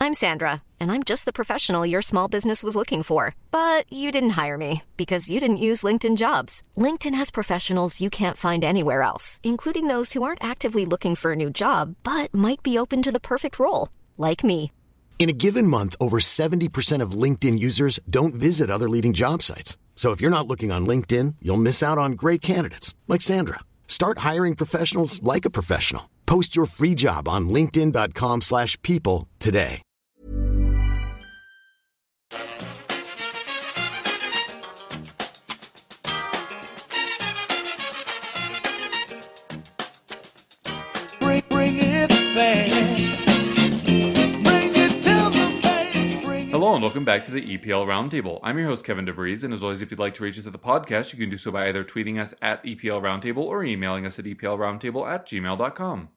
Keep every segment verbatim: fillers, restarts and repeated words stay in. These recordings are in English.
I'm Sandra, and I'm just the professional your small business was looking for. But you didn't hire me because you didn't use LinkedIn Jobs. LinkedIn has professionals you can't find anywhere else, including those who aren't actively looking for a new job, but might be open to the perfect role, like me. In a given month, over seventy percent of LinkedIn users don't visit other leading job sites. So if you're not looking on LinkedIn, you'll miss out on great candidates like Sandra. Start hiring professionals like a professional. Post your free job on linkedin.com slash people today. Bring, bring it fast. Hello and welcome back to the E P L Roundtable. I'm your host, Kevin DeVries, and as always, if you'd like to reach us at the podcast, you can do so by either tweeting us at E P L Roundtable or emailing us at eplroundtable at gmail dot com.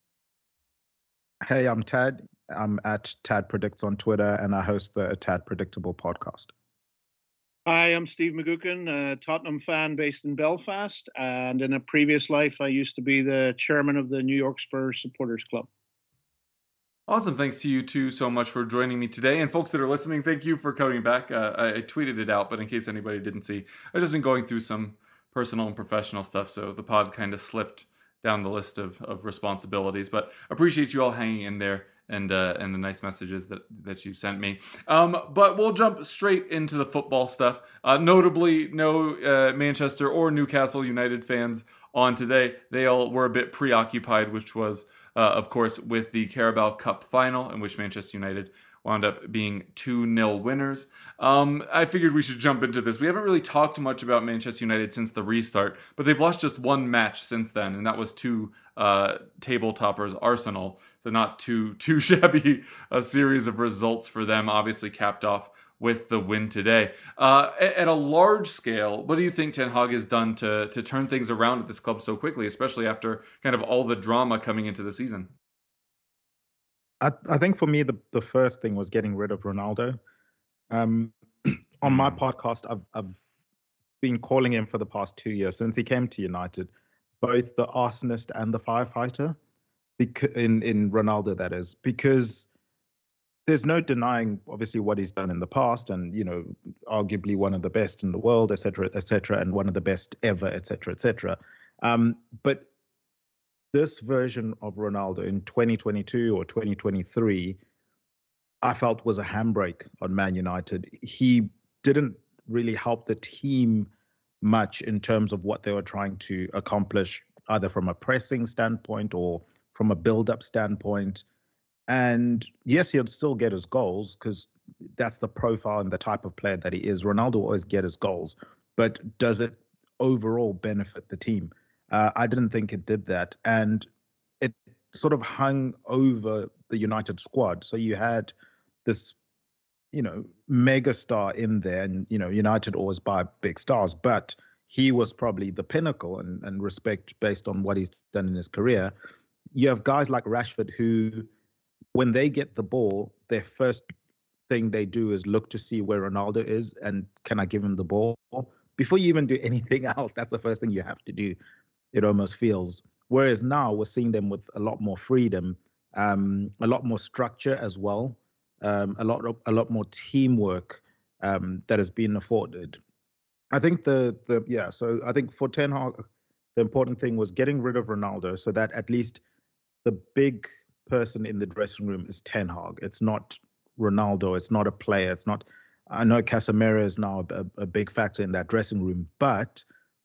Hey, I'm Tad. I'm at Tad Predicts on Twitter, and I host the Tad Predictable podcast. Hi, I'm Steve McGuckin, a Tottenham fan based in Belfast, and in a previous life, I used to be the chairman of the New York Spurs Supporters Club. Awesome. Thanks to you two so much for joining me today. And folks that are listening, thank you for coming back. Uh, I, I tweeted it out, but in case anybody didn't see, I've just been going through some personal and professional stuff, so the pod kind of slipped down the list of, of responsibilities. But appreciate you all hanging in there and uh, and the nice messages that, that you sent me. Um, but we'll jump straight into the football stuff. Uh, notably, no uh, Manchester or Newcastle United fans on today. They all were a bit preoccupied, which was Uh, of course, with the Carabao Cup final, in which Manchester United wound up being two nil winners. Um, I figured we should jump into this. We haven't really talked much about Manchester United since the restart, but they've lost just one match since then, and that was to uh, table toppers Arsenal. So not too, too shabby a series of results for them, obviously capped off with the win today. Uh, at a large scale, what do you think Ten Hag has done to to turn things around at this club so quickly, especially after kind of all the drama coming into the season? I, I think for me, the, the first thing was getting rid of Ronaldo. Um, on my podcast, I've, I've been calling him for the past two years, since he came to United, both the arsonist and the firefighter, bec- in, in Ronaldo, that is, because there's no denying, obviously, what he's done in the past, and, you know, arguably one of the best in the world, et cetera, et cetera, and one of the best ever, et cetera, et cetera. Um, but this version of Ronaldo in twenty twenty-two or twenty twenty-three, I felt was a handbrake on Man United. He didn't really help the team much in terms of what they were trying to accomplish, either from a pressing standpoint or from a build-up standpoint. And yes, he'll still get his goals because that's the profile and the type of player that he is. Ronaldo will always get his goals, but does it overall benefit the team? Uh, I didn't think it did that. And it sort of hung over the United squad. So you had this, you know, mega star in there, and, you know, United always buy big stars, but he was probably the pinnacle and, and respect based on what he's done in his career. You have guys like Rashford who, when they get the ball, their first thing they do is look to see where Ronaldo is and can I give him the ball? Before you even do anything else, that's the first thing you have to do, it almost feels. Whereas now we're seeing them with a lot more freedom, um, a lot more structure as well, um, a lot of, a lot more teamwork um, that has been afforded. I think the the yeah, so I think for Ten Hag, the important thing was getting rid of Ronaldo so that at least the big person in the dressing room is Ten Hag. It's not Ronaldo. It's not a player. It's not. I know Casemiro is now a, a big factor in that dressing room, but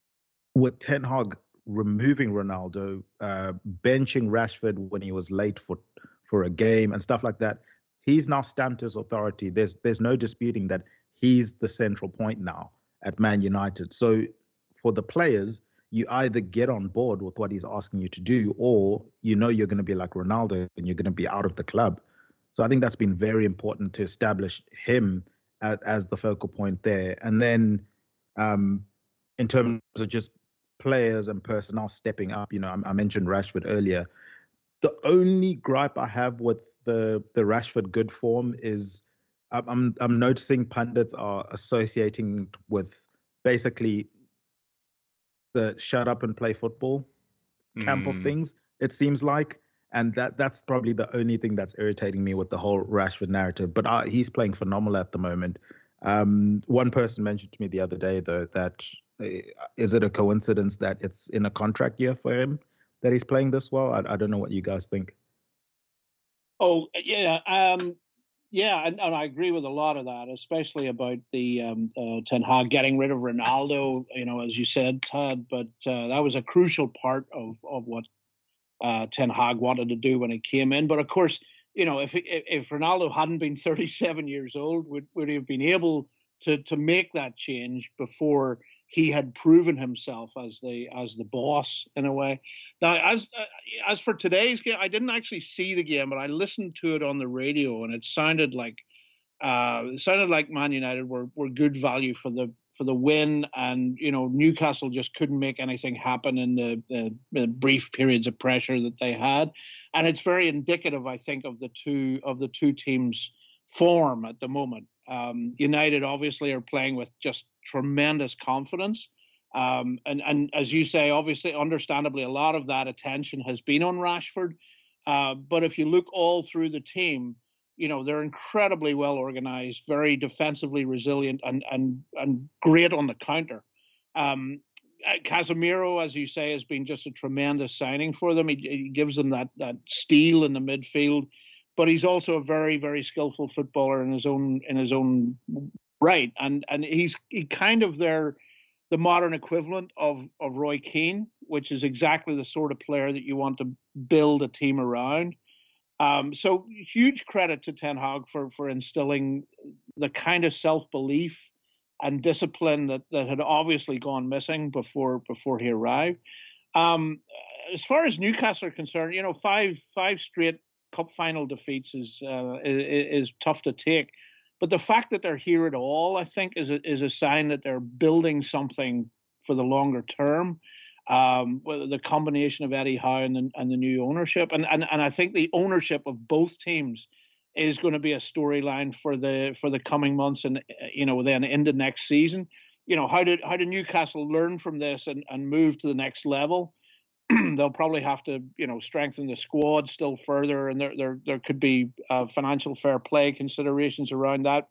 with Ten Hag removing Ronaldo, uh, benching Rashford when he was late for for a game and stuff like that, he's now stamped his authority. There's there's no disputing that he's the central point now at Man United. So for the players, you either get on board with what he's asking you to do, or you know you're going to be like Ronaldo and you're going to be out of the club. So I think that's been very important to establish him as, as the focal point there. And then um, in terms of just players and personnel stepping up, you know, I, I mentioned Rashford earlier. The only gripe I have with the the Rashford good form is I'm I'm noticing pundits are associating with basically the shut up and play football camp mm. of things, it seems like. And that that's probably the only thing that's irritating me with the whole Rashford narrative. But uh, he's playing phenomenal at the moment. Um, one person mentioned to me the other day, though, that uh, is it a coincidence that it's in a contract year for him that he's playing this well? I, I don't know what you guys think. Oh, yeah. Um, yeah, and, and I agree with a lot of that, especially about the um, uh, Ten Hag getting rid of Ronaldo, you know, as you said, Todd. But uh, that was a crucial part of, of what uh, Ten Hag wanted to do when he came in. But of course, you know, if if Ronaldo hadn't been thirty-seven years old, would would he have been able to to make that change before he had proven himself as the as the boss in a way? Now, as uh, as for today's game, I didn't actually see the game, but I listened to it on the radio, and it sounded like uh, it sounded like Man United were were good value for the for the win, and you know Newcastle just couldn't make anything happen in the, the, the brief periods of pressure that they had, and it's very indicative, I think, of the two of the two teams' form at the moment. Um, United obviously are playing with just tremendous confidence, um, and and as you say, obviously, understandably, a lot of that attention has been on Rashford. Uh, but if you look all through the team, you know, they're incredibly well organized, very defensively resilient, and and and great on the counter. Um, Casemiro, as you say, has been just a tremendous signing for them. He, he gives them that that steel in the midfield, but he's also a very very skillful footballer in his own in his own right, and and he's he kind of their the modern equivalent of of Roy Keane, which is exactly the sort of player that you want to build a team around. Um, so huge credit to Ten Hag for for instilling the kind of self-belief and discipline that, that had obviously gone missing before before he arrived. Um, as far as Newcastle are concerned, you know, five five straight cup final defeats is uh, is, is tough to take, but the fact that they're here at all, I think, is a, is a sign that they're building something for the longer term. Um, the combination of Eddie Howe and the, and the new ownership, and, and and I think the ownership of both teams is going to be a storyline for the for the coming months, and you know then into next season. You know how did how did Newcastle learn from this and, and move to the next level? They'll probably have to you know strengthen the squad still further, and there there there could be uh, financial fair play considerations around that.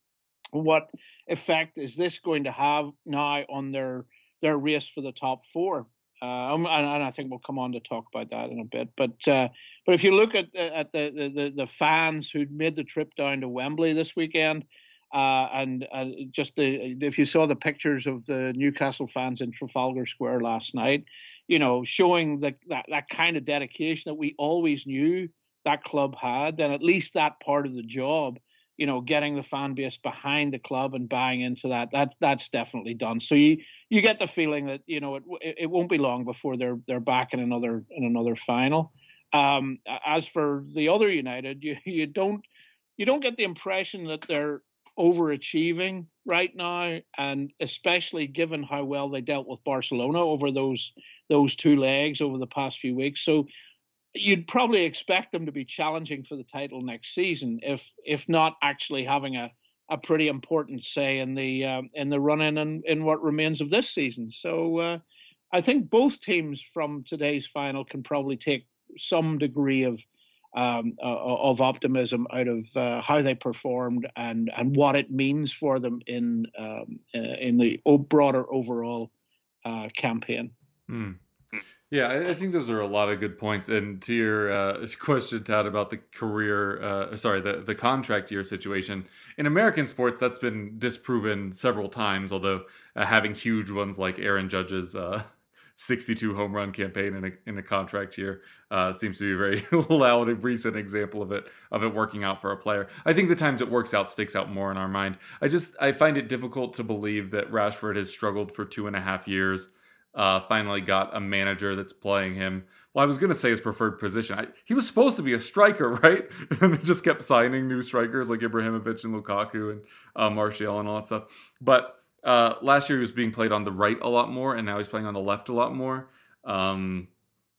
What effect is this going to have now on their their race for the top four? Uh, and, and I think we'll come on to talk about that in a bit. But uh, but if you look at at the, the the fans who made the trip down to Wembley this weekend, uh, and uh, just the if you saw the pictures of the Newcastle fans in Trafalgar Square last night, you know, showing the, that that kind of dedication that we always knew that club had, then at least that part of the job, you know, getting the fan base behind the club and buying into that, that that's definitely done. So you you get the feeling that, you know, it it won't be long before they're they're back in another in another final. Um, as for the other United, you you don't you don't get the impression that they're overachieving right now, and especially given how well they dealt with Barcelona over those those two legs over the past few weeks. So you'd probably expect them to be challenging for the title next season, if if not actually having a, a pretty important say in the uh, in the run in and in what remains of this season. So uh, I think both teams from today's final can probably take some degree of um, uh, of optimism out of uh, how they performed and and what it means for them in um, uh, in the broader overall uh, campaign. Hmm. Yeah, I think those are a lot of good points. And to your uh, question, Tad, about the career, uh, sorry, the, the contract year situation, in American sports, that's been disproven several times, although uh, having huge ones like Aaron Judge's uh, sixty-two home run campaign in a, in a contract year uh, seems to be a very loud and recent example of it, of it working out for a player. I think the times it works out sticks out more in our mind. I just, I find it difficult to believe that Rashford has struggled for two and a half years. Uh, finally got a manager that's playing him. Well, I was going to say his preferred position. I, he was supposed to be a striker, right? And they just kept signing new strikers like Ibrahimovic and Lukaku and uh, Martial and all that stuff. But uh, last year he was being played on the right a lot more, and now he's playing on the left a lot more. Um,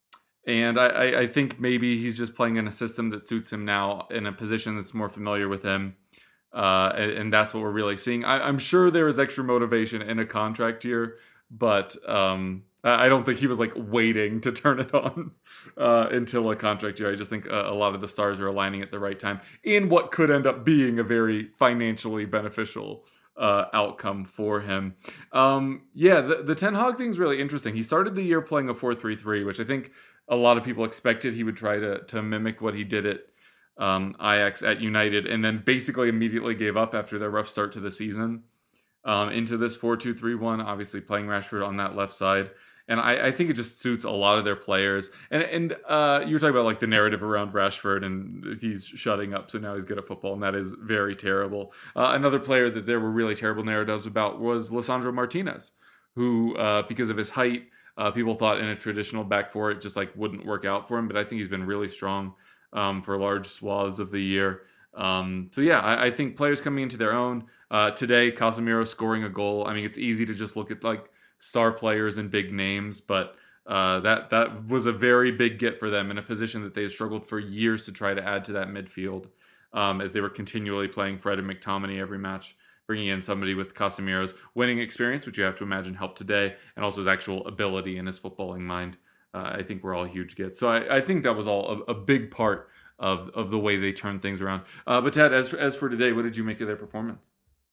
and I, I, I think maybe he's just playing in a system that suits him now, in a position that's more familiar with him. Uh, and, and that's what we're really seeing. I, I'm sure there is extra motivation in a contract year, but um, I don't think he was like waiting to turn it on uh, until a contract year. I just think a, a lot of the stars are aligning at the right time in what could end up being a very financially beneficial uh, outcome for him. Um, yeah, the, the Ten Hag thing's really interesting. He started the year playing a four three three, which I think a lot of people expected he would try to to mimic what he did at um, Ajax at United, and then basically immediately gave up after their rough start to the season um, into this four two three one, obviously playing Rashford on that left side. And I, I think it just suits a lot of their players. And and uh, you were talking about like the narrative around Rashford and he's shutting up, so now he's good at football, and that is very terrible. Uh, another player that there were really terrible narratives about was Lisandro Martinez, who, uh, because of his height, uh, people thought in a traditional back four it just like wouldn't work out for him. But I think he's been really strong um, for large swaths of the year. Um, so yeah, I, I think players coming into their own. Uh, today, Casemiro scoring a goal. I mean, it's easy to just look at like star players and big names, but uh, that that was a very big get for them in a position that they had struggled for years to try to add to that midfield, um, as they were continually playing Fred and McTominay every match, bringing in somebody with Casemiro's winning experience, which you have to imagine helped today, and also his actual ability and his footballing mind. Uh, I think we're all huge gets. So I, I think that was all a, a big part of of the way they turned things around. Uh, but Ted, as as for today, what did you make of their performance?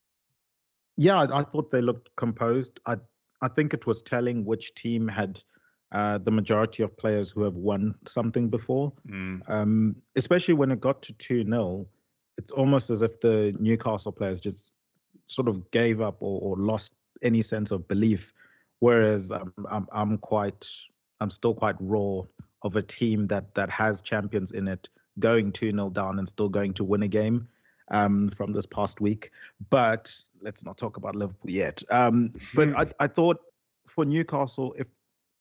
Yeah, I, I thought they looked composed. I I think it was telling which team had uh, the majority of players who have won something before. Mm. Um, especially when it got to two nil, it's almost as if the Newcastle players just sort of gave up or, or lost any sense of belief. Whereas um, I'm I'm quite I'm still quite raw of a team that that has champions in it going two nil down and still going to win a game um, from this past week. But let's not talk about Liverpool yet. Um, but I, I thought for Newcastle, if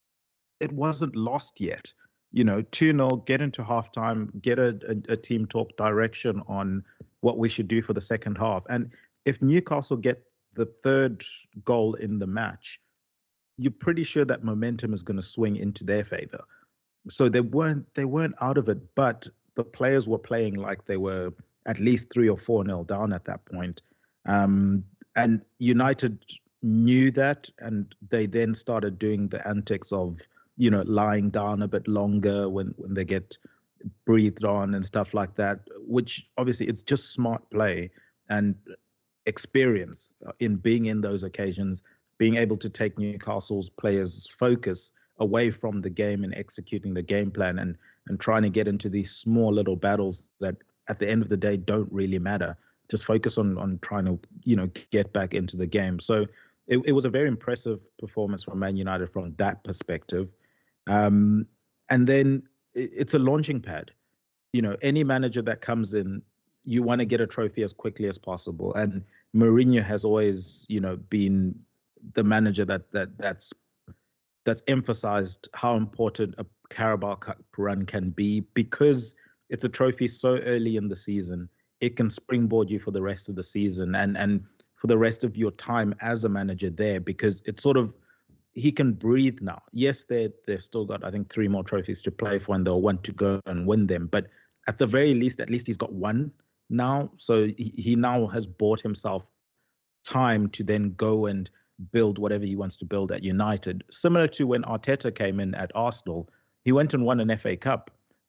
it wasn't lost yet, you know, two nil, get into halftime, get a, a, a team talk direction on what we should do for the second half. And if Newcastle get the third goal in the match, you're pretty sure that momentum is going to swing into their favor. So they weren't they weren't out of it, but the players were playing like they were at least three or four nil down at that point. Um, and United knew that, and they then started doing the antics of, you know, lying down a bit longer when, when they get breathed on and stuff like that, which obviously it's just smart play and experience in being in those occasions, being able to take Newcastle's players' focus away from the game and executing the game plan and, and trying to get into these small little battles that at the end of the day don't really matter. Just focus on on trying to, you know, get back into the game. So it, it was a very impressive performance from Man United from that perspective. Um, and then it, it's a launching pad. You know, any manager that comes in, you want to get a trophy as quickly as possible. And Mourinho has always, you know, been the manager that that that's that's emphasized how important a Carabao Cup run can be, because it's a trophy so early in the season. It can springboard you for the rest of the season and and for the rest of your time as a manager there, because it's sort of, he can breathe now. Yes, they they've still got, I think, three more trophies to play for, and they'll want to go and win them. But at the very least, at least he's got one now. So he, he now has bought himself time to then go and build whatever he wants to build at United. Similar to when Arteta came in at Arsenal, he went and won an F A Cup.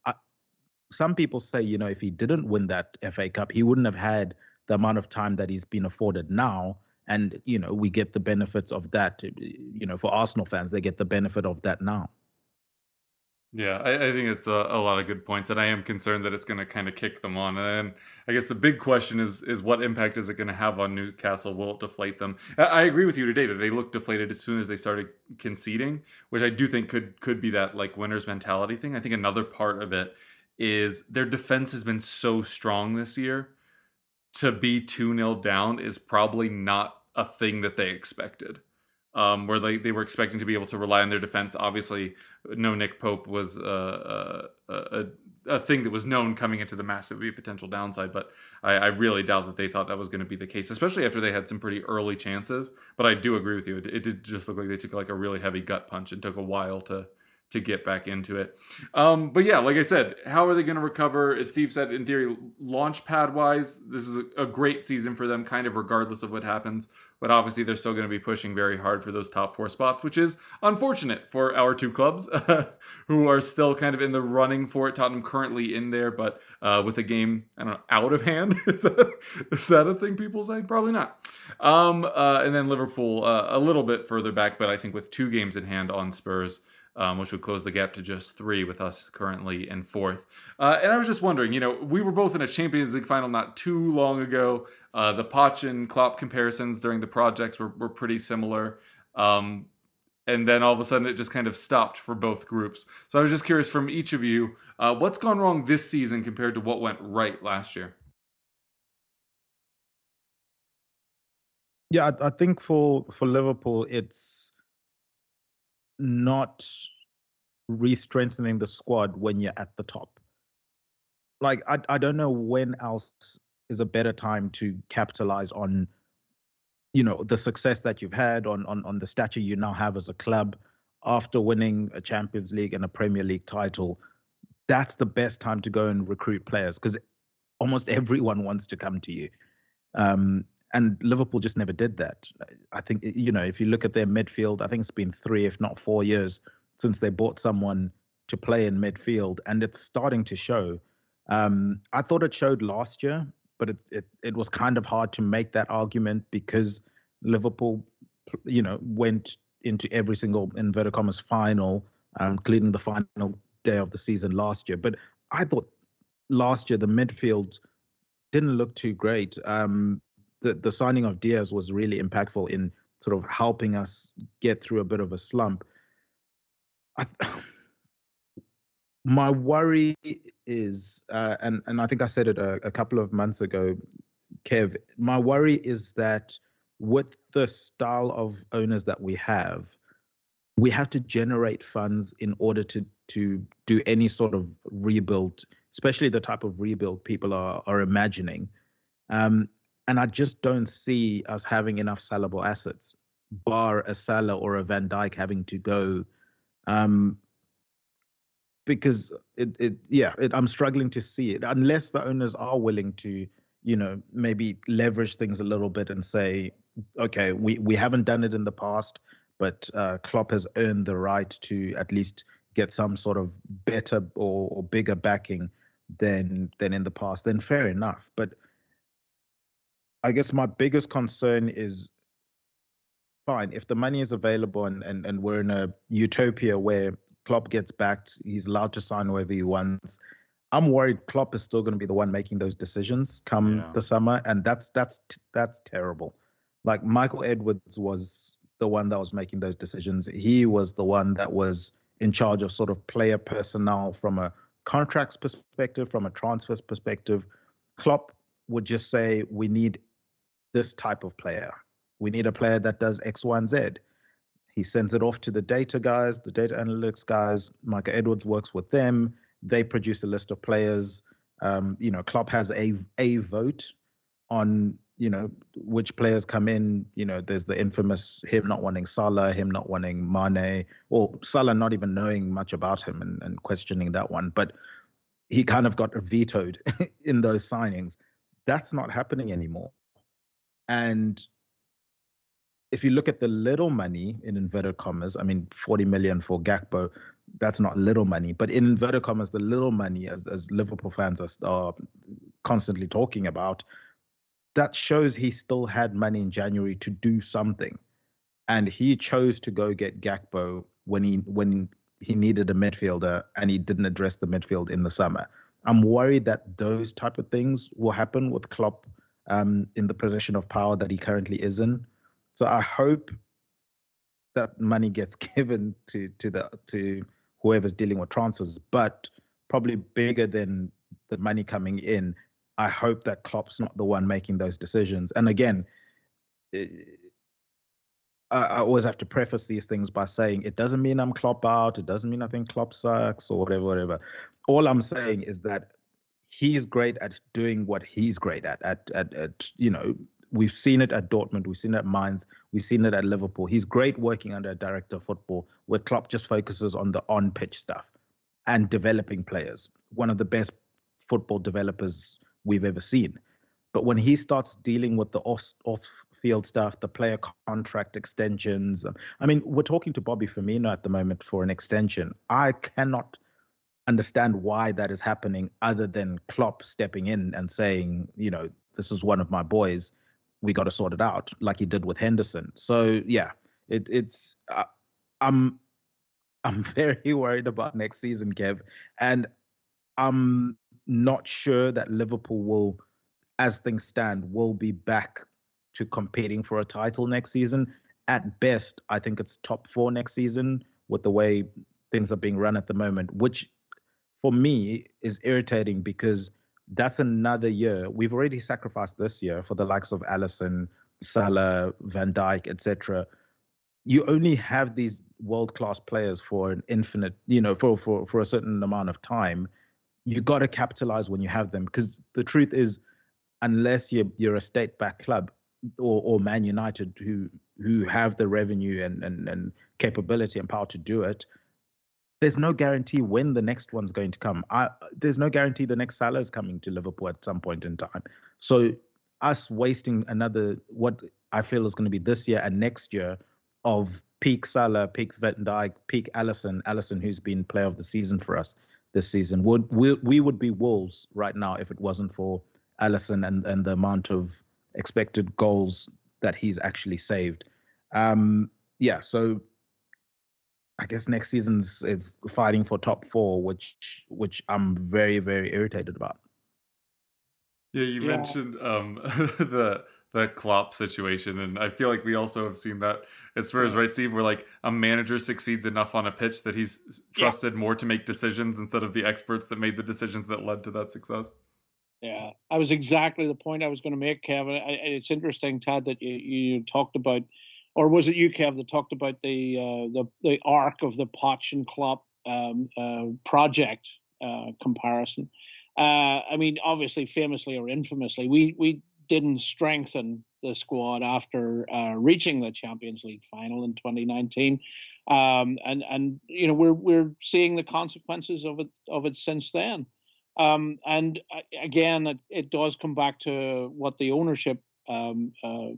Some people say, you know, if he didn't win that F A Cup, he wouldn't have had the amount of time that he's been afforded now. And, you know, we get the benefits of that. You know, for Arsenal fans, they get the benefit of that now. Yeah, I, I think it's a, a lot of good points. And I am concerned that it's going to kind of kick them on. And I guess the big question is, is what impact is it going to have on Newcastle? Will it deflate them? I, I agree with you today that they looked deflated as soon as they started conceding, which I do think could could be that like winner's mentality thing. I think another part of it is their defense has been so strong this year. To be two nil down is probably not a thing that they expected. Um, where they, they were expecting to be able to rely on their defense. Obviously, no Nick Pope was uh, a, a, a thing that was known coming into the match that would be a potential downside, but I, I really doubt that they thought that was going to be the case, especially after they had some pretty early chances. But I do agree with you. It, it did just look like they took like a really heavy gut punch and took a while to to get back into it. Um, but yeah, like I said, how are they going to recover? As Steve said, in theory, launch pad wise, this is a, a great season for them, kind of regardless of what happens. But obviously, they're still going to be pushing very hard for those top four spots, which is unfortunate for our two clubs who are still kind of in the running for it. Tottenham currently in there, but uh, with a game, I don't know, out of hand. is, that, is that a thing people say? Probably not. Um, uh, and then Liverpool uh, a little bit further back, but I think with two games in hand on Spurs, Um, which would close the gap to just three with us currently in fourth. Uh, and I was just wondering, you know, we were both in a Champions League final not too long ago. Uh, the Poch and Klopp comparisons during the projects were, were pretty similar. Um, and then all of a sudden it just kind of stopped for both groups. So I was just curious from each of you, uh, what's gone wrong this season compared to what went right last year? Yeah, I, I think for, for Liverpool, it's not re-strengthening the squad when you're at the top. Like, I, I don't know when else is a better time to capitalize on, you know, the success that you've had, on, on, on the stature you now have as a club after winning a Champions League and a Premier League title. That's the best time to go and recruit players because almost everyone wants to come to you. Um, and Liverpool just never did that. I think, you know, if you look at their midfield, I think it's been three, if not four years since they bought someone to play in midfield, and it's starting to show. Um, I thought it showed last year, but it, it it was kind of hard to make that argument because Liverpool, you know, went into every single, inverted commas, final, um, including the final day of the season last year. But I thought last year the midfield didn't look too great. Um, the the signing of Diaz was really impactful in sort of helping us get through a bit of a slump. I, my worry is, uh, and, and I think I said it a, a couple of months ago, Kev, my worry is that with the style of owners that we have, we have to generate funds in order to, to do any sort of rebuild, especially the type of rebuild people are, are imagining. Um, and I just don't see us having enough sellable assets, bar a Salah or a Van Dijk having to go. Um, because it, it, yeah, it, I'm struggling to see it unless the owners are willing to, you know, maybe leverage things a little bit and say, okay, we, we haven't done it in the past, but uh, Klopp has earned the right to at least get some sort of better or, or bigger backing than than in the past. Then fair enough. But I guess my biggest concern is, fine, if the money is available and, and, and we're in a utopia where Klopp gets backed, he's allowed to sign whoever he wants. I'm worried Klopp is still going to be the one making those decisions come yeah. the summer, and that's that's that's terrible. Like Michael Edwards was the one that was making those decisions. He was the one that was in charge of sort of player personnel from a contracts perspective, from a transfers perspective. Klopp would just say, we need this type of player. We need a player that does X, Y, and Z. He sends it off to the data guys, the data analytics guys. Michael Edwards works with them. They produce a list of players. Um, you know, Klopp has a a vote on, you know, which players come in. You know, there's the infamous him not wanting Salah, him not wanting Mane, or Salah not even knowing much about him and, and questioning that one. But he kind of got vetoed in those signings. That's not happening anymore. And if you look at the little money, in inverted commas, I mean, forty million for Gakpo, that's not little money. But in inverted commas, the little money, as, as Liverpool fans are, are constantly talking about, that shows he still had money in January to do something. And he chose to go get Gakpo when he when he needed a midfielder, and he didn't address the midfield in the summer. I'm worried that those type of things will happen with Klopp um, in the position of power that he currently is in. So I hope that money gets given to to the to whoever's dealing with transfers, but probably bigger than the money coming in. I hope that Klopp's not the one making those decisions. And again, I, I always have to preface these things by saying it doesn't mean I'm Klopp out. It doesn't mean I think Klopp sucks or whatever, whatever. All I'm saying is that he's great at doing what he's great at, at, at, at you know, we've seen it at Dortmund, we've seen it at Mainz, we've seen it at Liverpool. He's great working under a director of football where Klopp just focuses on the on-pitch stuff and developing players. One of the best football developers we've ever seen. But when he starts dealing with the off off-field stuff, the player contract extensions, I mean, we're talking to Bobby Firmino at the moment for an extension. I cannot understand why that is happening other than Klopp stepping in and saying, you know, this is one of my boys, we got to sort it out, like he did with Henderson. So yeah, it, it's uh, I'm I'm very worried about next season, Kev, and I'm not sure that Liverpool will, as things stand, will be back to competing for a title next season. At best, I think it's top four next season with the way things are being run at the moment, which for me is irritating because that's another year. We've already sacrificed this year for the likes of Alisson, Salah, Van Dijk, et cetera. You only have these world-class players for an infinite, you know, for for for a certain amount of time. You got to capitalize when you have them, because the truth is, unless you're you're a state-backed club or or Man United who who have the revenue and and and capability and power to do it, there's no guarantee when the next one's going to come. I, there's no guarantee the next Salah is coming to Liverpool at some point in time. So us wasting another, what I feel is going to be this year and next year, of peak Salah, peak Van Dijk, peak Alisson, Alisson who's been player of the season for us this season, would we, we would be Wolves right now if it wasn't for Alisson and, and the amount of expected goals that he's actually saved. Um, yeah, so I guess next season's is fighting for top four, which which I'm very, very irritated about. Yeah, you yeah. mentioned um, the the Klopp situation, and I feel like we also have seen that at Spurs, yeah. right, Steve? Where like a manager succeeds enough on a pitch that he's trusted yeah. more to make decisions instead of the experts that made the decisions that led to that success. Yeah, that was exactly the point I was going to make, Kevin. It's interesting, Tad, that you, you talked about. Or was it you, Kev, that talked about the uh, the the arc of the Poch and Klopp um, uh, project uh, comparison? Uh, I mean, obviously, famously or infamously, we we didn't strengthen the squad after uh, reaching the Champions League final in twenty nineteen, um, and and you know we're we're seeing the consequences of it of it since then. Um, and again, it, it does come back to what the ownership Um, uh,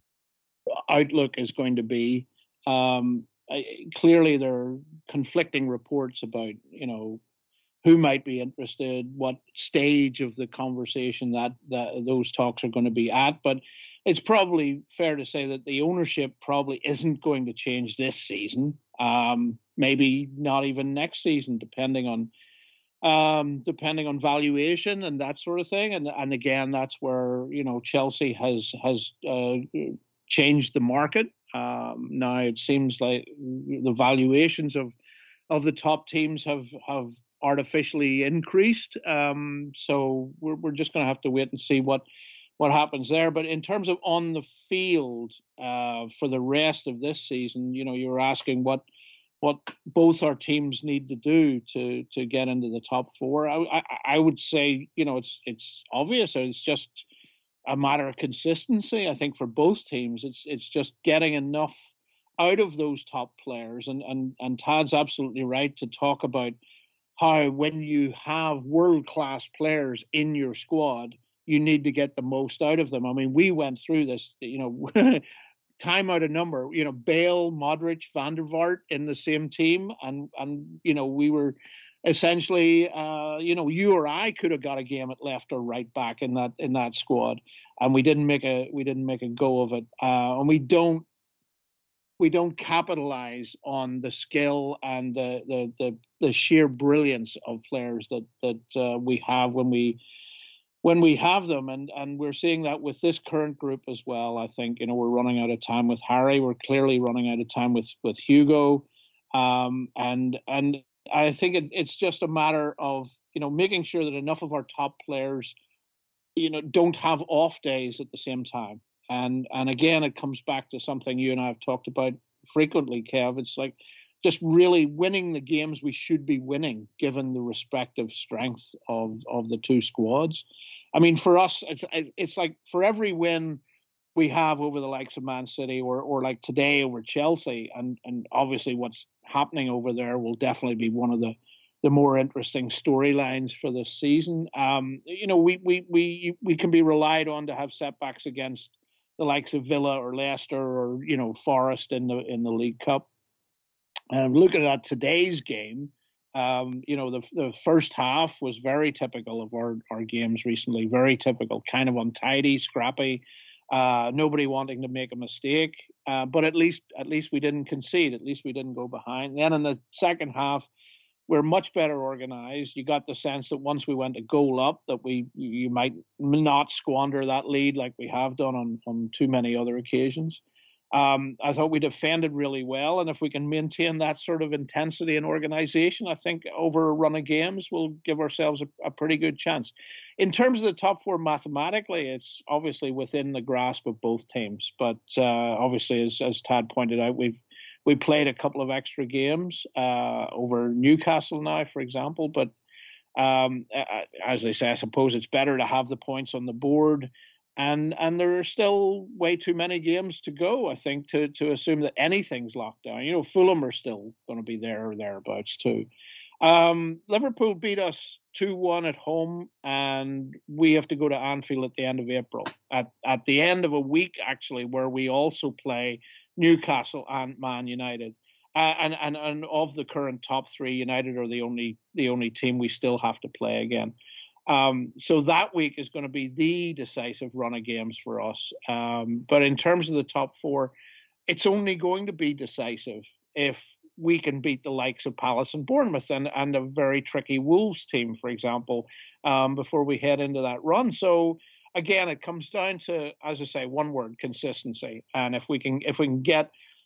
outlook is going to be. Um, I, clearly, there are conflicting reports about, you know, who might be interested, what stage of the conversation that, that those talks are going to be at. But it's probably fair to say that the ownership probably isn't going to change this season. Um, maybe not even next season, depending on um, depending on valuation and that sort of thing. And and again, that's where, you know, Chelsea has has. Uh, changed the market. Um, now it seems like the valuations of of the top teams have have artificially increased. Um, so we're we're just going to have to wait and see what what happens there. But in terms of on the field uh, for the rest of this season, you know, you were asking what what both our teams need to do to to get into the top four. I I, I would say, you know, it's it's obvious. It's just a matter of consistency. I think for both teams, it's it's just getting enough out of those top players. And and and Tad's absolutely right to talk about how when you have world-class players in your squad, you need to get the most out of them. I mean, we went through this, you know, time out of number, you know, Bale, Modric, Van der Vaart in the same team. And, and you know, we were essentially, uh, you know, you or I could have got a game at left or right back in that in that squad, and we didn't make a we didn't make a go of it, uh, and we don't we don't capitalize on the skill and the the the, the sheer brilliance of players that that uh, we have when we when we have them, and and we're seeing that with this current group as well. I think, you know, we're running out of time with Harry. We're clearly running out of time with with Hugo, um, and and. I think it, it's just a matter of, you know, making sure that enough of our top players, you know, don't have off days at the same time. And and again, it comes back to something you and I have talked about frequently, Kev. It's like just really winning the games we should be winning, given the respective strength of, of the two squads. I mean, for us, it's it's like for every win we have over the likes of Man City or or like today over Chelsea, and and obviously what's happening over there will definitely be one of the the more interesting storylines for this season. Um, you know, we we we we can be relied on to have setbacks against the likes of Villa or Leicester or you know Forest in the in the League Cup. And looking at today's game, um, you know, the the first half was very typical of our our games recently. Very typical, kind of untidy, scrappy. Uh, nobody wanting to make a mistake, uh, but at least at least we didn't concede. At least we didn't go behind. Then in the second half, we're much better organized. You got the sense that once we went a goal up, that we you might not squander that lead like we have done on on too many other occasions. Um, I thought we defended really well, and if we can maintain that sort of intensity and organization, I think over a run of games we'll give ourselves a, a pretty good chance. In terms of the top four, mathematically, it's obviously within the grasp of both teams. But uh, obviously, as as Tad pointed out, we've we played a couple of extra games uh, over Newcastle now, for example. But um, as they say, I suppose it's better to have the points on the board. And and there are still way too many games to go, I think, to to assume that anything's locked down. You know, Fulham are still going to be there or thereabouts too. Um, Liverpool beat us two one at home, and we have to go to Anfield at the end of April, at, at the end of a week, actually, where we also play Newcastle and Man United. Uh, and, and and of the current top three, United are the only the only team we still have to play again. Um, so that week is going to be the decisive run of games for us. Um, but in terms of the top four, it's only going to be decisive if we can beat the likes of Palace and Bournemouth and, and a very tricky Wolves team, for example, um, before we head into that run. So again, it comes down to, as I say, one word: consistency. And if we can, if we can get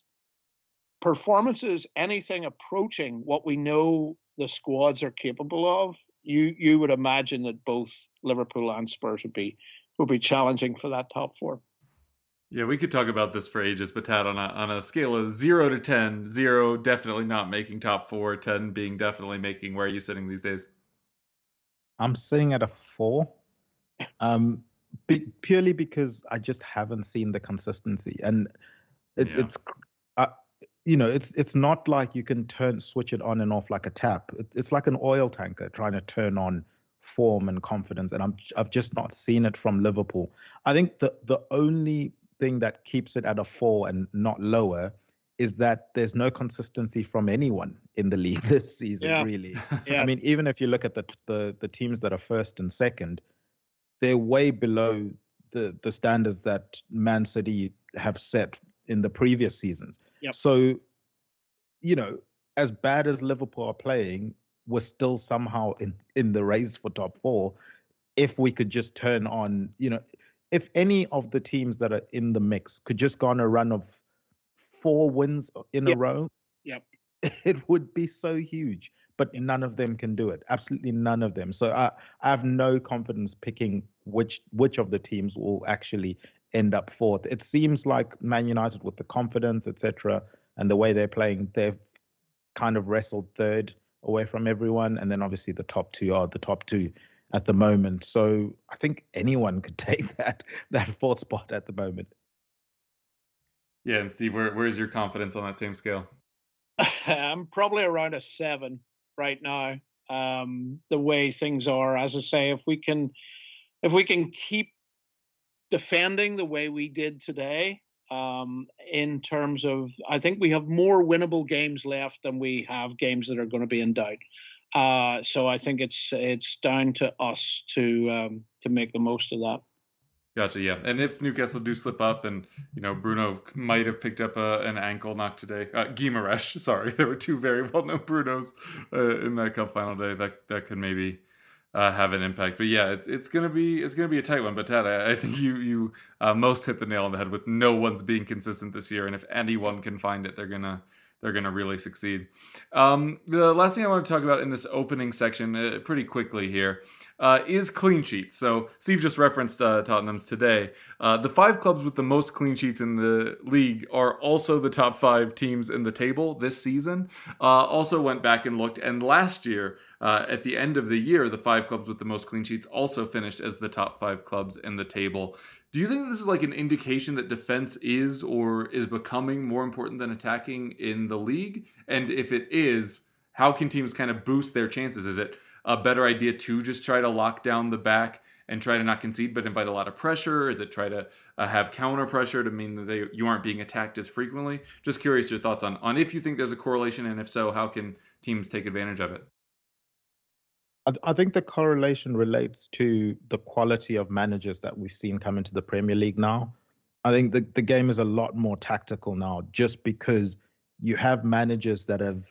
performances anything approaching what we know the squads are capable of, you you would imagine that both Liverpool and Spurs would be would be challenging for that top four. Yeah, we could talk about this for ages, but Tad, on a on a scale of zero to ten, zero definitely not making top four, ten being definitely making. Where are you sitting these days? I'm sitting at a four, um, be, purely because I just haven't seen the consistency, and it's yeah. it's. Uh, You know, it's it's not like you can turn switch it on and off like a tap. It, it's like an oil tanker trying to turn on form and confidence, and I'm I've just not seen it from Liverpool. I think the the only thing that keeps it at a four and not lower is that there's no consistency from anyone in the league this season. Yeah. Really, yeah. I mean, even if you look at the the the teams that are first and second, they're way below the the standards that Man City have set in the previous seasons. Yep. So, you know, as bad as Liverpool are playing, we're still somehow in, in the race for top four. If we could just turn on, you know, if any of the teams that are in the mix could just go on a run of four wins in yep. a row, yep. it would be so huge. But yep. none of them can do it. Absolutely none of them. So I, I have no confidence picking which which of the teams will actually end up fourth. It seems like Man United, with the confidence, et cetera, and the way they're playing, they've kind of wrestled third away from everyone. And then obviously the top two are the top two at the moment. So I think anyone could take that that fourth spot at the moment. Yeah, and Steve, where where's your confidence on that same scale? I'm probably around a seven right now. Um, the way things are, as I say, if we can, if we can keep defending the way we did today, um, in terms of, I think we have more winnable games left than we have games that are going to be in doubt. Uh, so I think it's it's down to us to um, to make the most of that. Gotcha. Yeah, and if Newcastle do slip up, and you know Bruno might have picked up a, an ankle knock today, uh, Guimaraes, sorry, there were two very well-known Brunos uh, in that cup final day. That that could maybe Uh, have an impact, but yeah, it's it's gonna be it's gonna be a tight one. But Tad, I, I think you you uh, most hit the nail on the head with no one's being consistent this year, and if anyone can find it, they're gonna they're gonna really succeed. Um, the last thing I want to talk about in this opening section, uh, pretty quickly here, uh, is clean sheets. So Steve just referenced uh, Tottenham's today. Uh, the five clubs with the most clean sheets in the league are also the top five teams in the table this season. Uh, also went back and looked, and last year, Uh, at the end of the year, the five clubs with the most clean sheets also finished as the top five clubs in the table. Do you think this is like an indication that defense is or is becoming more important than attacking in the league? And if it is, how can teams kind of boost their chances? Is it a better idea to just try to lock down the back and try to not concede, but invite a lot of pressure? Is it try to uh, have counter pressure to mean that they, you aren't being attacked as frequently? Just curious your thoughts on, on if you think there's a correlation, and if so, how can teams take advantage of it? I, I think the correlation relates to the quality of managers that we've seen come into the Premier League now. I think the, the game is a lot more tactical now, just because you have managers that have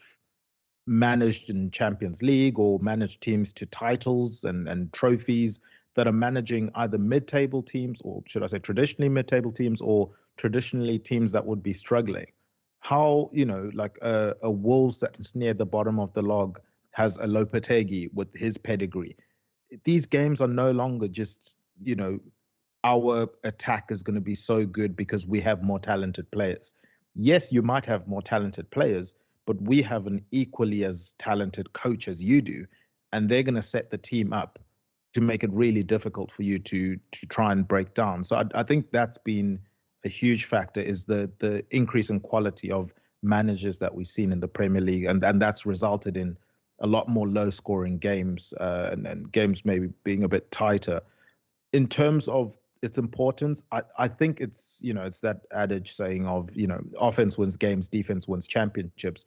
managed in Champions League or managed teams to titles and, and trophies, that are managing either mid-table teams, or should I say traditionally mid-table teams, or traditionally teams that would be struggling. How, you know, like a, a Wolves that's near the bottom of the log has a Lopetegui with his pedigree. These games are no longer just, you know, our attack is going to be so good because we have more talented players. Yes, you might have more talented players, but we have an equally as talented coach as you do, and they're going to set the team up to make it really difficult for you to to try and break down. So I, I think that's been a huge factor, is the the increase in quality of managers that we've seen in the Premier League, and and that's resulted in a lot more low-scoring games uh, and, and games maybe being a bit tighter. In terms of its importance, I, I think it's, you know, it's that adage saying of, you know, offense wins games, defense wins championships.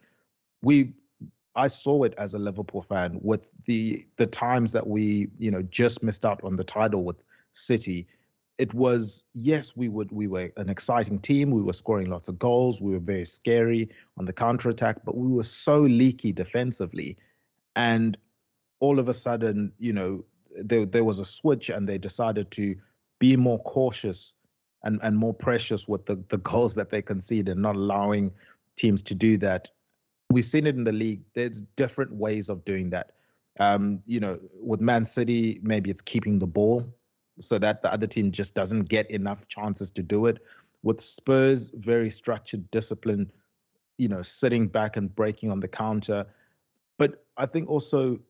We I saw it as a Liverpool fan with the the times that we, you know, just missed out on the title with City. It was, yes, we would we were an exciting team. We were scoring lots of goals. We were very scary on the counterattack, but we were so leaky defensively. And all of a sudden, you know, there there was a switch, and they decided to be more cautious and, and more precious with the, the goals that they conceded, not allowing teams to do that. We've seen it in the league. There's different ways of doing that. Um, you know, with Man City, maybe it's keeping the ball so that the other team just doesn't get enough chances to do it. With Spurs, very structured, discipline, you know, sitting back and breaking on the counter. But I think also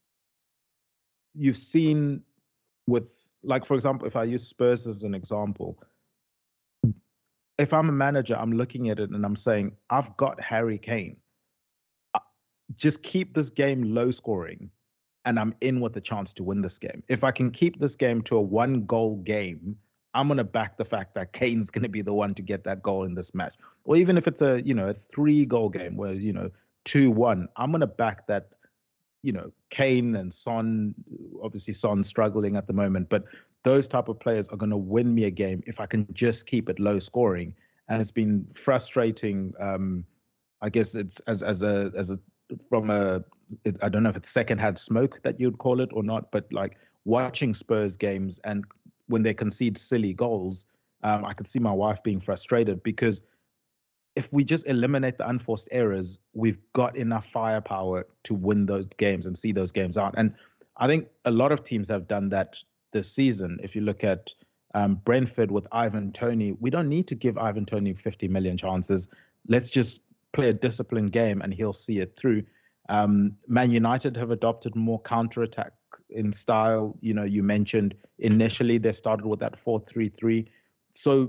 you've seen with, like, for example, if I use Spurs as an example, if I'm a manager, I'm looking at it and I'm saying, I've got Harry Kane. Just keep this game low scoring, and I'm in with a chance to win this game. If I can keep this game to a one goal game, I'm going to back the fact that Kane's going to be the one to get that goal in this match. Or even if it's a, you know, a three goal game where, you know, two one, I'm going to back that, you know, Kane and Son, obviously Son's struggling at the moment, but those type of players are going to win me a game if I can just keep it low scoring. And it's been frustrating. Um, I guess it's as, as a, as a, from a, I don't know if it's secondhand smoke that you'd call it or not, but like watching Spurs games, and when they concede silly goals, um, I could see my wife being frustrated, because if we just eliminate the unforced errors, we've got enough firepower to win those games and see those games out. And I think a lot of teams have done that this season. If you look at um, Brentford with Ivan Toney, we don't need to give Ivan Toney fifty million chances. Let's just play a disciplined game and he'll see it through. Um, Man United have adopted more counter-attack in style. You know, you mentioned initially they started with that four three three. So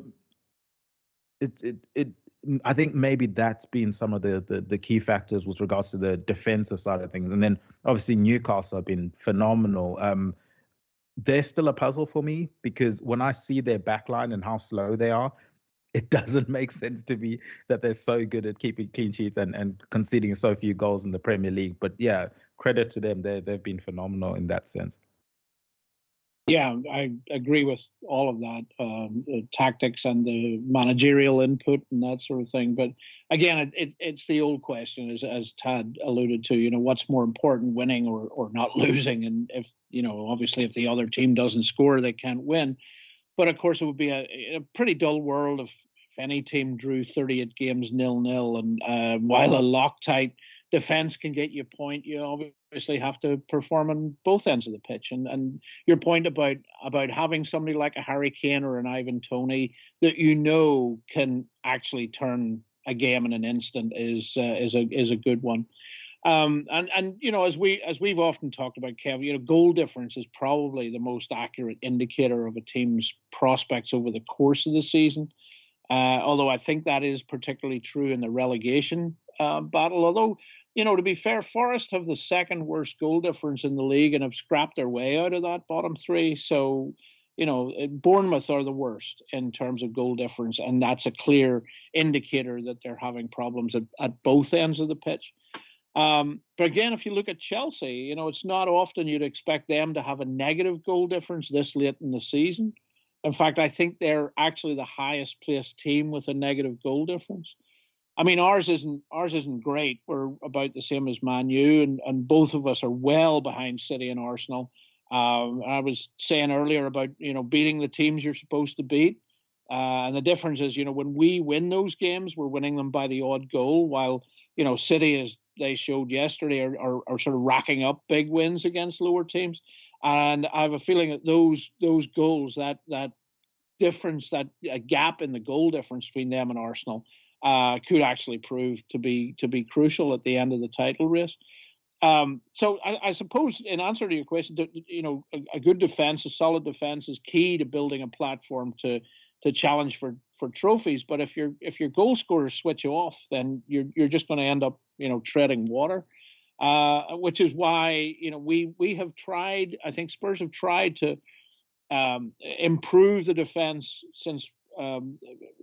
it, it, it, I think maybe that's been some of the, the, the key factors with regards to the defensive side of things. And then obviously Newcastle have been phenomenal. Um, they're still a puzzle for me, because when I see their backline and how slow they are, it doesn't make sense to me that they're so good at keeping clean sheets and, and conceding so few goals in the Premier League. But yeah, credit to them. They, they've been phenomenal in that sense. Yeah, I agree with all of that, um, the tactics and the managerial input and that sort of thing. But again, it, it, it's the old question, as as Tad alluded to, you know, what's more important, winning or, or not losing? And if, you know, obviously if the other team doesn't score, they can't win. But of course, it would be a, a pretty dull world if, if any team drew thirty-eight games nil-nil. And uh, while a Loctite defense can get you a point, you obviously have to perform on both ends of the pitch. And and your point about about having somebody like a Harry Kane or an Ivan Toney that you know can actually turn a game in an instant is uh, is a is a good one. Um, and and you know, as we as we've often talked about, Kev, you know, goal difference is probably the most accurate indicator of a team's prospects over the course of the season. Uh, although I think that is particularly true in the relegation uh, battle. Although, you know, to be fair, Forest have the second worst goal difference in the league and have scrapped their way out of that bottom three. So, you know, Bournemouth are the worst in terms of goal difference, and that's a clear indicator that they're having problems at, at both ends of the pitch. Um, but again, if you look at Chelsea, you know, it's not often you'd expect them to have a negative goal difference this late in the season. In fact, I think they're actually the highest placed team with a negative goal difference. I mean, ours isn't ours isn't great. We're about the same as Man U, and, and both of us are well behind City and Arsenal. Um, I was saying earlier about, you know, beating the teams you're supposed to beat. Uh, and the difference is, you know, when we win those games, we're winning them by the odd goal, while, you know, City, as they showed yesterday, are, are, are sort of racking up big wins against lower teams. And I have a feeling that those those goals, that that difference, that uh, gap in the goal difference between them and Arsenal, uh, could actually prove to be to be crucial at the end of the title race. Um, so I, I suppose, in answer to your question, you know, a, a good defense, a solid defense, is key to building a platform to to challenge for for trophies. But if your if your goal scorers switch off, then you're you're just going to end up, you know, treading water. Uh, which is why, you know, we we have tried. I think Spurs have tried to um, improve the defense since um,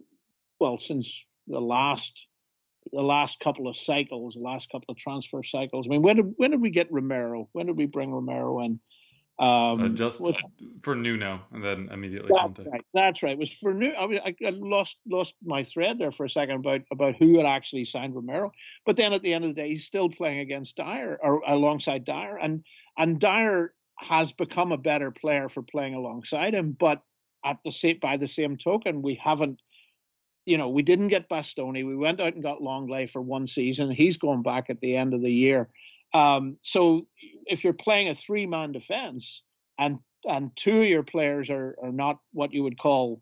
well since the last the last couple of cycles, the last couple of transfer cycles. I mean, when did when did we get Romero? When did we bring Romero in? Um, uh, just was, for Nuno, and then immediately. That's Conte. right. That's right. It was for Nuno. I, mean, I, I lost lost my thread there for a second about about who had actually signed Romero. But then at the end of the day, he's still playing against Dyer, or alongside Dyer, and and Dyer has become a better player for playing alongside him. But at the same by the same token, we haven't. You know, we didn't get Bastoni. We went out and got Longley for one season. He's going back at the end of the year. Um, so if you're playing a three-man defense and and two of your players are, are not what you would call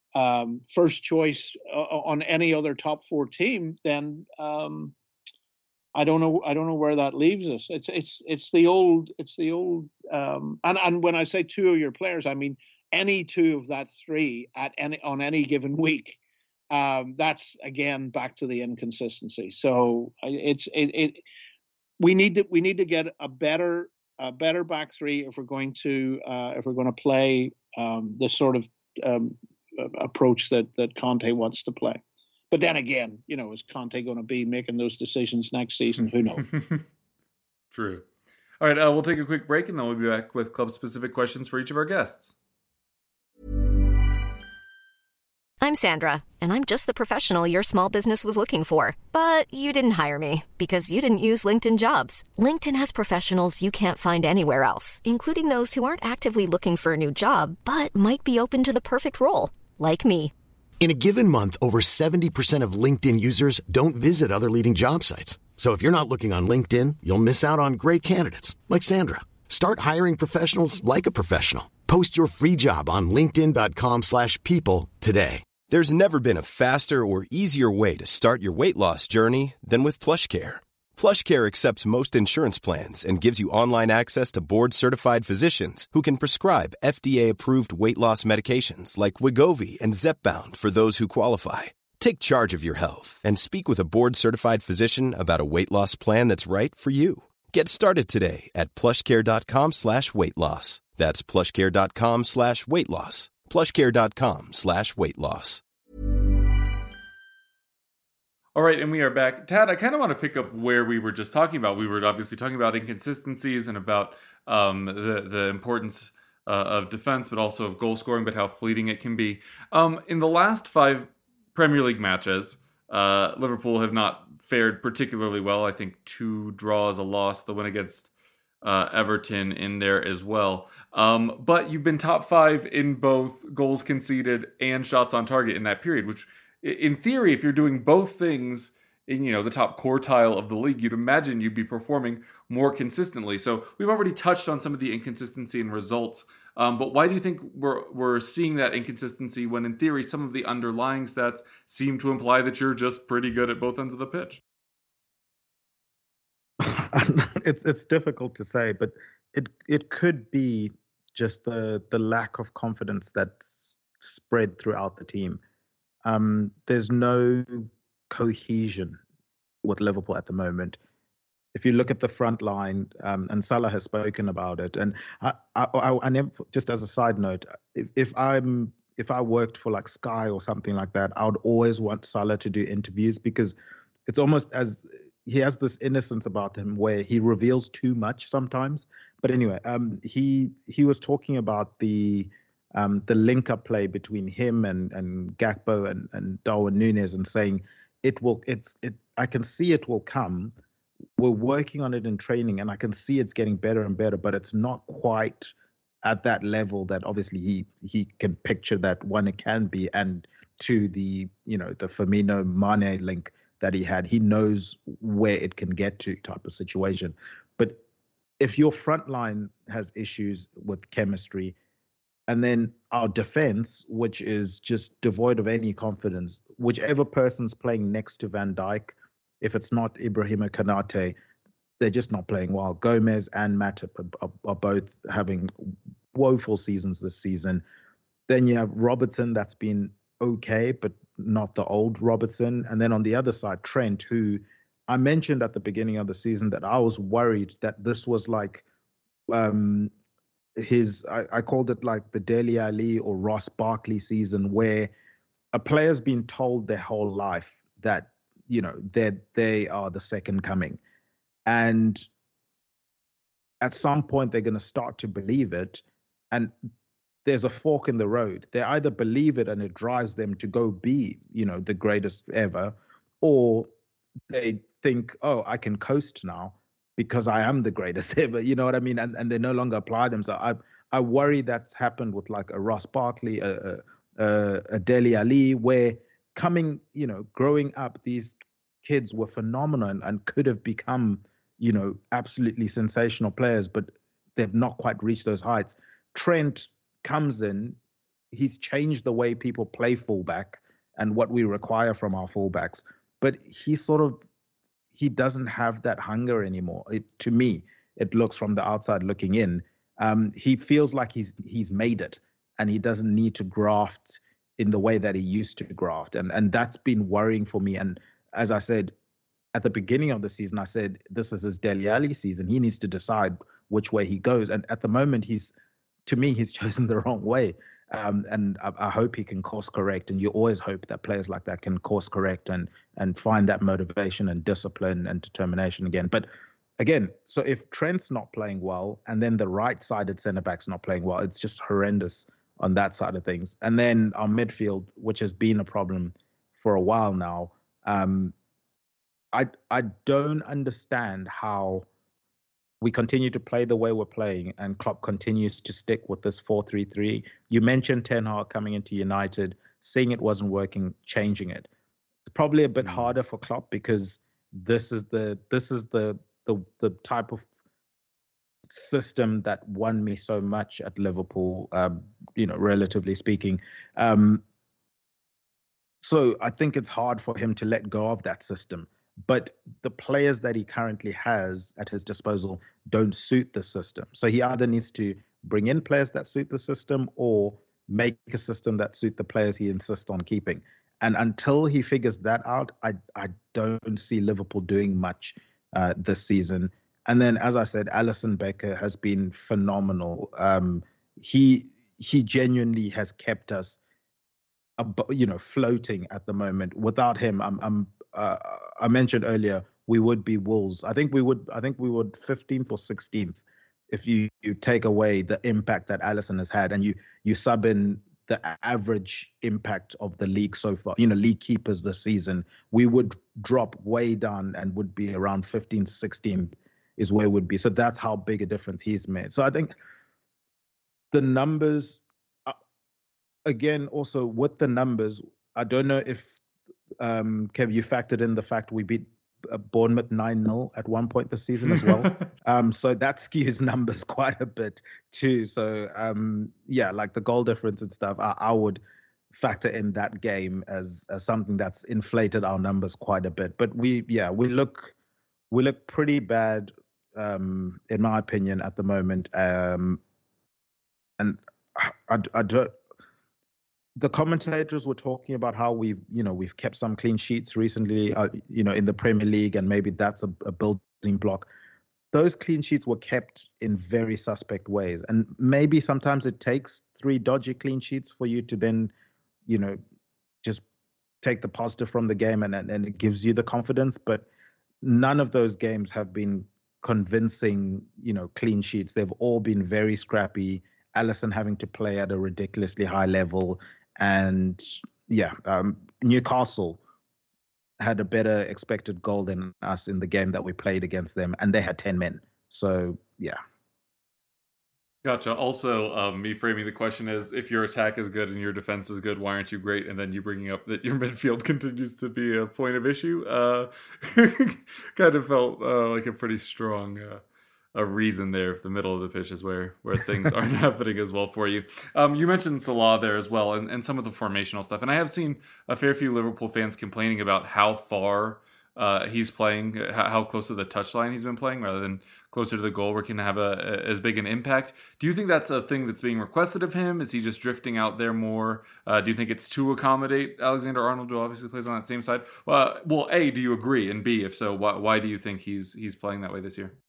um, first choice uh, on any other top four team, then um, I don't know. I don't know where that leaves us. It's it's it's the old it's the old um, and and when I say two of your players, I mean any two of that three at any on any given week. Um, that's again back to the inconsistency. So it's it. it We need to we need to get a better a better back three if we're going to uh, if we're going to play um, the sort of um, approach that that Conte wants to play. But then again, you know, is Conte going to be making those decisions next season? Who knows? True. All right, uh, we'll take a quick break, and then we'll be back with club specific questions for each of our guests. I'm Sandra, and I'm just the professional your small business was looking for. But you didn't hire me because you didn't use LinkedIn Jobs. LinkedIn has professionals you can't find anywhere else, including those who aren't actively looking for a new job, but might be open to the perfect role, like me. In a given month, over seventy percent of LinkedIn users don't visit other leading job sites. So if you're not looking on LinkedIn, you'll miss out on great candidates like Sandra. Start hiring professionals like a professional. Post your free job on linkedin dot com slash people today. There's never been a faster or easier way to start your weight loss journey than with PlushCare. PlushCare accepts most insurance plans and gives you online access to board-certified physicians who can prescribe F D A-approved weight loss medications like Wegovy and Zepbound for those who qualify. Take charge of your health and speak with a board-certified physician about a weight loss plan that's right for you. Get started today at plushcare.com slash weight loss. That's plushcare.com slash weight loss. plushcare.com slash weight loss. All right, and we are back. Tad, I kind of want to pick up where we were just talking about. We were obviously talking about inconsistencies and about um, the, the importance uh, of defense, but also of goal scoring, but how fleeting it can be. Um, in the last five Premier League matches, uh, Liverpool have not fared particularly well. I think two draws, a loss, the win against Uh, Everton in there as well. Um, but you've been top five in both goals conceded and shots on target in that period, which in theory, if you're doing both things in, you know, the top quartile of the league, you'd imagine you'd be performing more consistently. So we've already touched on some of the inconsistency in results. Um, but why do you think we're, we're seeing that inconsistency when in theory, some of the underlying stats seem to imply that you're just pretty good at both ends of the pitch? it's it's difficult to say, but it it could be just the the lack of confidence that's spread throughout the team. Um, there's no cohesion with Liverpool at the moment. If you look at the front line, um, and Salah has spoken about it, and I, I, I, I never, just as a side note, if, if I'm if I worked for like Sky or something like that, I would always want Salah to do interviews, because it's almost as he has this innocence about him where he reveals too much sometimes. But anyway, um, he he was talking about the um, the link-up play between him and and Gakpo and and Darwin Núñez, and saying it will it's it I can see it will come. We're working on it in training, and I can see it's getting better and better, but it's not quite at that level that obviously he he can picture that, one, it can be, and two, the you know the Firmino Mane link that he had, he knows where it can get to, type of situation. But if your front line has issues with chemistry, and then our defense, which is just devoid of any confidence, whichever person's playing next to Van Dijk, if it's not Ibrahima Konate, they're just not playing well. Gomez and Matip are, are, are both having woeful seasons this season. Then you have Robertson, that's been okay, but not the old Robertson. And then on the other side, Trent, who I mentioned at the beginning of the season that I was worried that this was like um, his, I, I called it like the Dele Alli or Ross Barkley season, where a player's been told their whole life that, you know, they they are the second coming. And at some point, they're going to start to believe it. And there's a fork in the road. They either believe it and it drives them to go be, you know, the greatest ever, or they think, oh, I can coast now because I am the greatest ever. You know what I mean? And and they no longer apply themselves. I I worry that's happened with like a Ross Barkley, a, a, a Dele Alli, where coming, you know, growing up, these kids were phenomenal and, and could have become, you know, absolutely sensational players, but they've not quite reached those heights. Trent comes in, he's changed the way people play fullback and what we require from our fullbacks, but he sort of, he doesn't have that hunger anymore. It, to me, it looks from the outside looking in. Um, he feels like he's he's made it, and he doesn't need to graft in the way that he used to graft, and and that's been worrying for me. And as I said at the beginning of the season, I said this is his Dele Alli season. He needs to decide which way he goes, and at the moment, he's, to me, he's chosen the wrong way. Um, and I, I hope he can course correct. And you always hope that players like that can course correct and and find that motivation and discipline and determination again. But again, so if Trent's not playing well, and then the right-sided centre-back's not playing well, it's just horrendous on that side of things. And then our midfield, which has been a problem for a while now, um, I I don't understand how we continue to play the way we're playing, and Klopp continues to stick with this four three three. You mentioned Ten Hag coming into United, seeing it wasn't working, changing it. It's probably a bit harder for Klopp because this is the this is the the the type of system that won me so much at Liverpool, um, you know, relatively speaking. Um, so I think it's hard for him to let go of that system. But the players that he currently has at his disposal don't suit the system. So he either needs to bring in players that suit the system or make a system that suit the players he insists on keeping. And until he figures that out, I I don't see Liverpool doing much uh, this season. And then, as I said, Alisson Becker has been phenomenal. Um, he he genuinely has kept us, you know, floating at the moment. Without him, I'm I'm. Uh, I mentioned earlier, we would be Wolves. I think we would. I think we would fifteenth or sixteenth if you, you take away the impact that Alisson has had, and you you sub in the average impact of the league so far. You know, league keepers this season, we would drop way down and would be around fifteenth, sixteenth is where it would be. So that's how big a difference he's made. So I think the numbers, uh, again, also with the numbers, I don't know if. Um, Kev, you factored in the fact we beat uh, Bournemouth nine nil at one point this season as well. um, so that skews numbers quite a bit too. So um, yeah, like the goal difference and stuff, I, I would factor in that game as, as something that's inflated our numbers quite a bit. But we, yeah, we look we look pretty bad um, in my opinion, at the moment. Um, and I, I, I don't. The commentators were talking about how we've, you know, we've kept some clean sheets recently, uh, you know, in the Premier League, and maybe that's a, a building block. Those clean sheets were kept in very suspect ways, and maybe sometimes it takes three dodgy clean sheets for you to then, you know, just take the positive from the game, and and it gives you the confidence. But none of those games have been convincing, you know, clean sheets. They've all been very scrappy. Alisson having to play at a ridiculously high level. And yeah, um, Newcastle had a better expected goal than us in the game that we played against them, and they had ten men. So yeah. Gotcha. Also, um, me framing the question as, if your attack is good and your defense is good, why aren't you great? And then you bringing up that your midfield continues to be a point of issue. Uh, kind of felt uh, like a pretty strong uh, a reason there if the middle of the pitch is where where things aren't happening as well for you. Um, you mentioned Salah there as well, and, and some of the formational stuff. And I have seen a fair few Liverpool fans complaining about how far uh, he's playing, how, how close to the touchline he's been playing, rather than closer to the goal where he can have a, a as big an impact. Do you think that's a thing that's being requested of him? Is he just drifting out there more? Uh, do you think it's to accommodate Alexander-Arnold, who obviously plays on that same side? Well, well, A, do you agree? And B, if so, why, why do you think he's he's playing that way this year?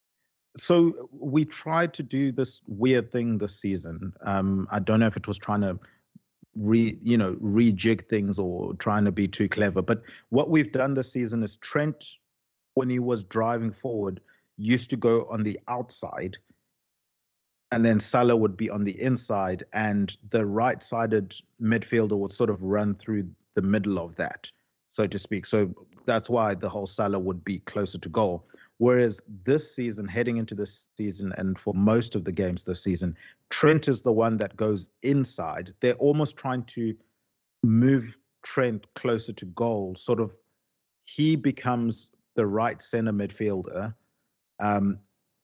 So we tried to do this weird thing this season. Um, I don't know if it was trying to re, you know, rejig things or trying to be too clever. But what we've done this season is Trent, when he was driving forward, used to go on the outside, and then Salah would be on the inside, and the right-sided midfielder would sort of run through the middle of that, so to speak. So that's why the whole Salah would be closer to goal. Whereas this season, heading into this season, and for most of the games this season, Trent is the one that goes inside. They're almost trying to move Trent closer to goal. Sort of, he becomes the right center midfielder. Um,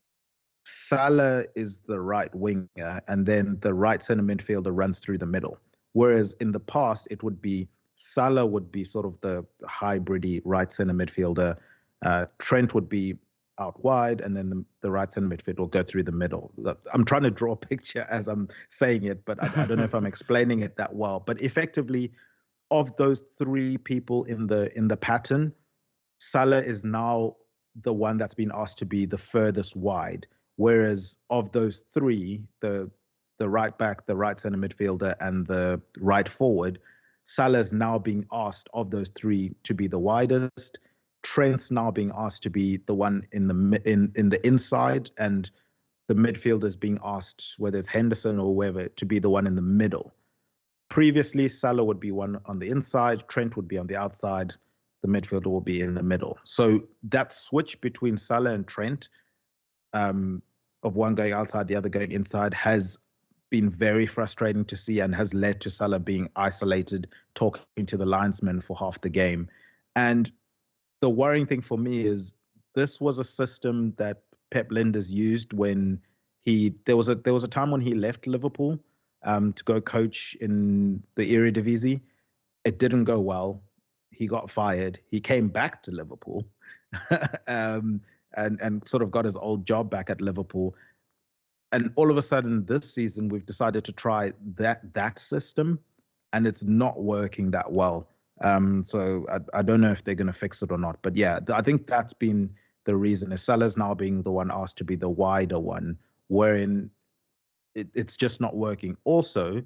Salah is the right winger, and then the right center midfielder runs through the middle. Whereas in the past, it would be Salah would be sort of the hybridy right center midfielder. Uh, Trent would be out wide, and then the, the right center midfield will go through the middle. I'm trying to draw a picture as I'm saying it, but I, I don't know if I'm explaining it that well. But effectively, of those three people in the in the pattern, Salah is now the one that's been asked to be the furthest wide. Whereas of those three, the the right back, the right center midfielder, and the right forward, Salah is now being asked of those three to be the widest. Trent's now being asked to be the one in the in in the inside, and the midfielders being asked, whether it's Henderson or whoever, to be the one in the middle. Previously, Salah would be one on the inside, Trent would be on the outside, the midfielder will be in the middle. So that switch between Salah and Trent, um, of one going outside, the other going inside, has been very frustrating to see, and has led to Salah being isolated, talking to the linesman for half the game. And the worrying thing for me is this was a system that Pep Lijnders used when he there was a there was a time when he left Liverpool um, to go coach in the Eredivisie. It didn't go well. He got fired. He came back to Liverpool um, and and sort of got his old job back at Liverpool. And all of a sudden, this season, we've decided to try that that system, and it's not working that well. Um, so I, I don't know if they're going to fix it or not. But yeah, I think that's been the reason. Is Salah's now being the one asked to be the wider one, wherein it, it's just not working. Also,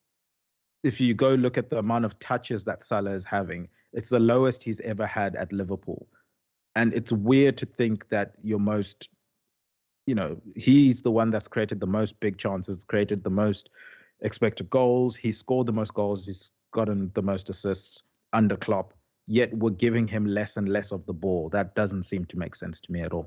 if you go look at the amount of touches that Salah is having, it's the lowest he's ever had at Liverpool. And it's weird to think that your most, you know, he's the one that's created the most big chances, created the most expected goals. He scored the most goals. He's gotten the most assists under Klopp, yet we're giving him less and less of the ball. That doesn't seem to make sense to me at all.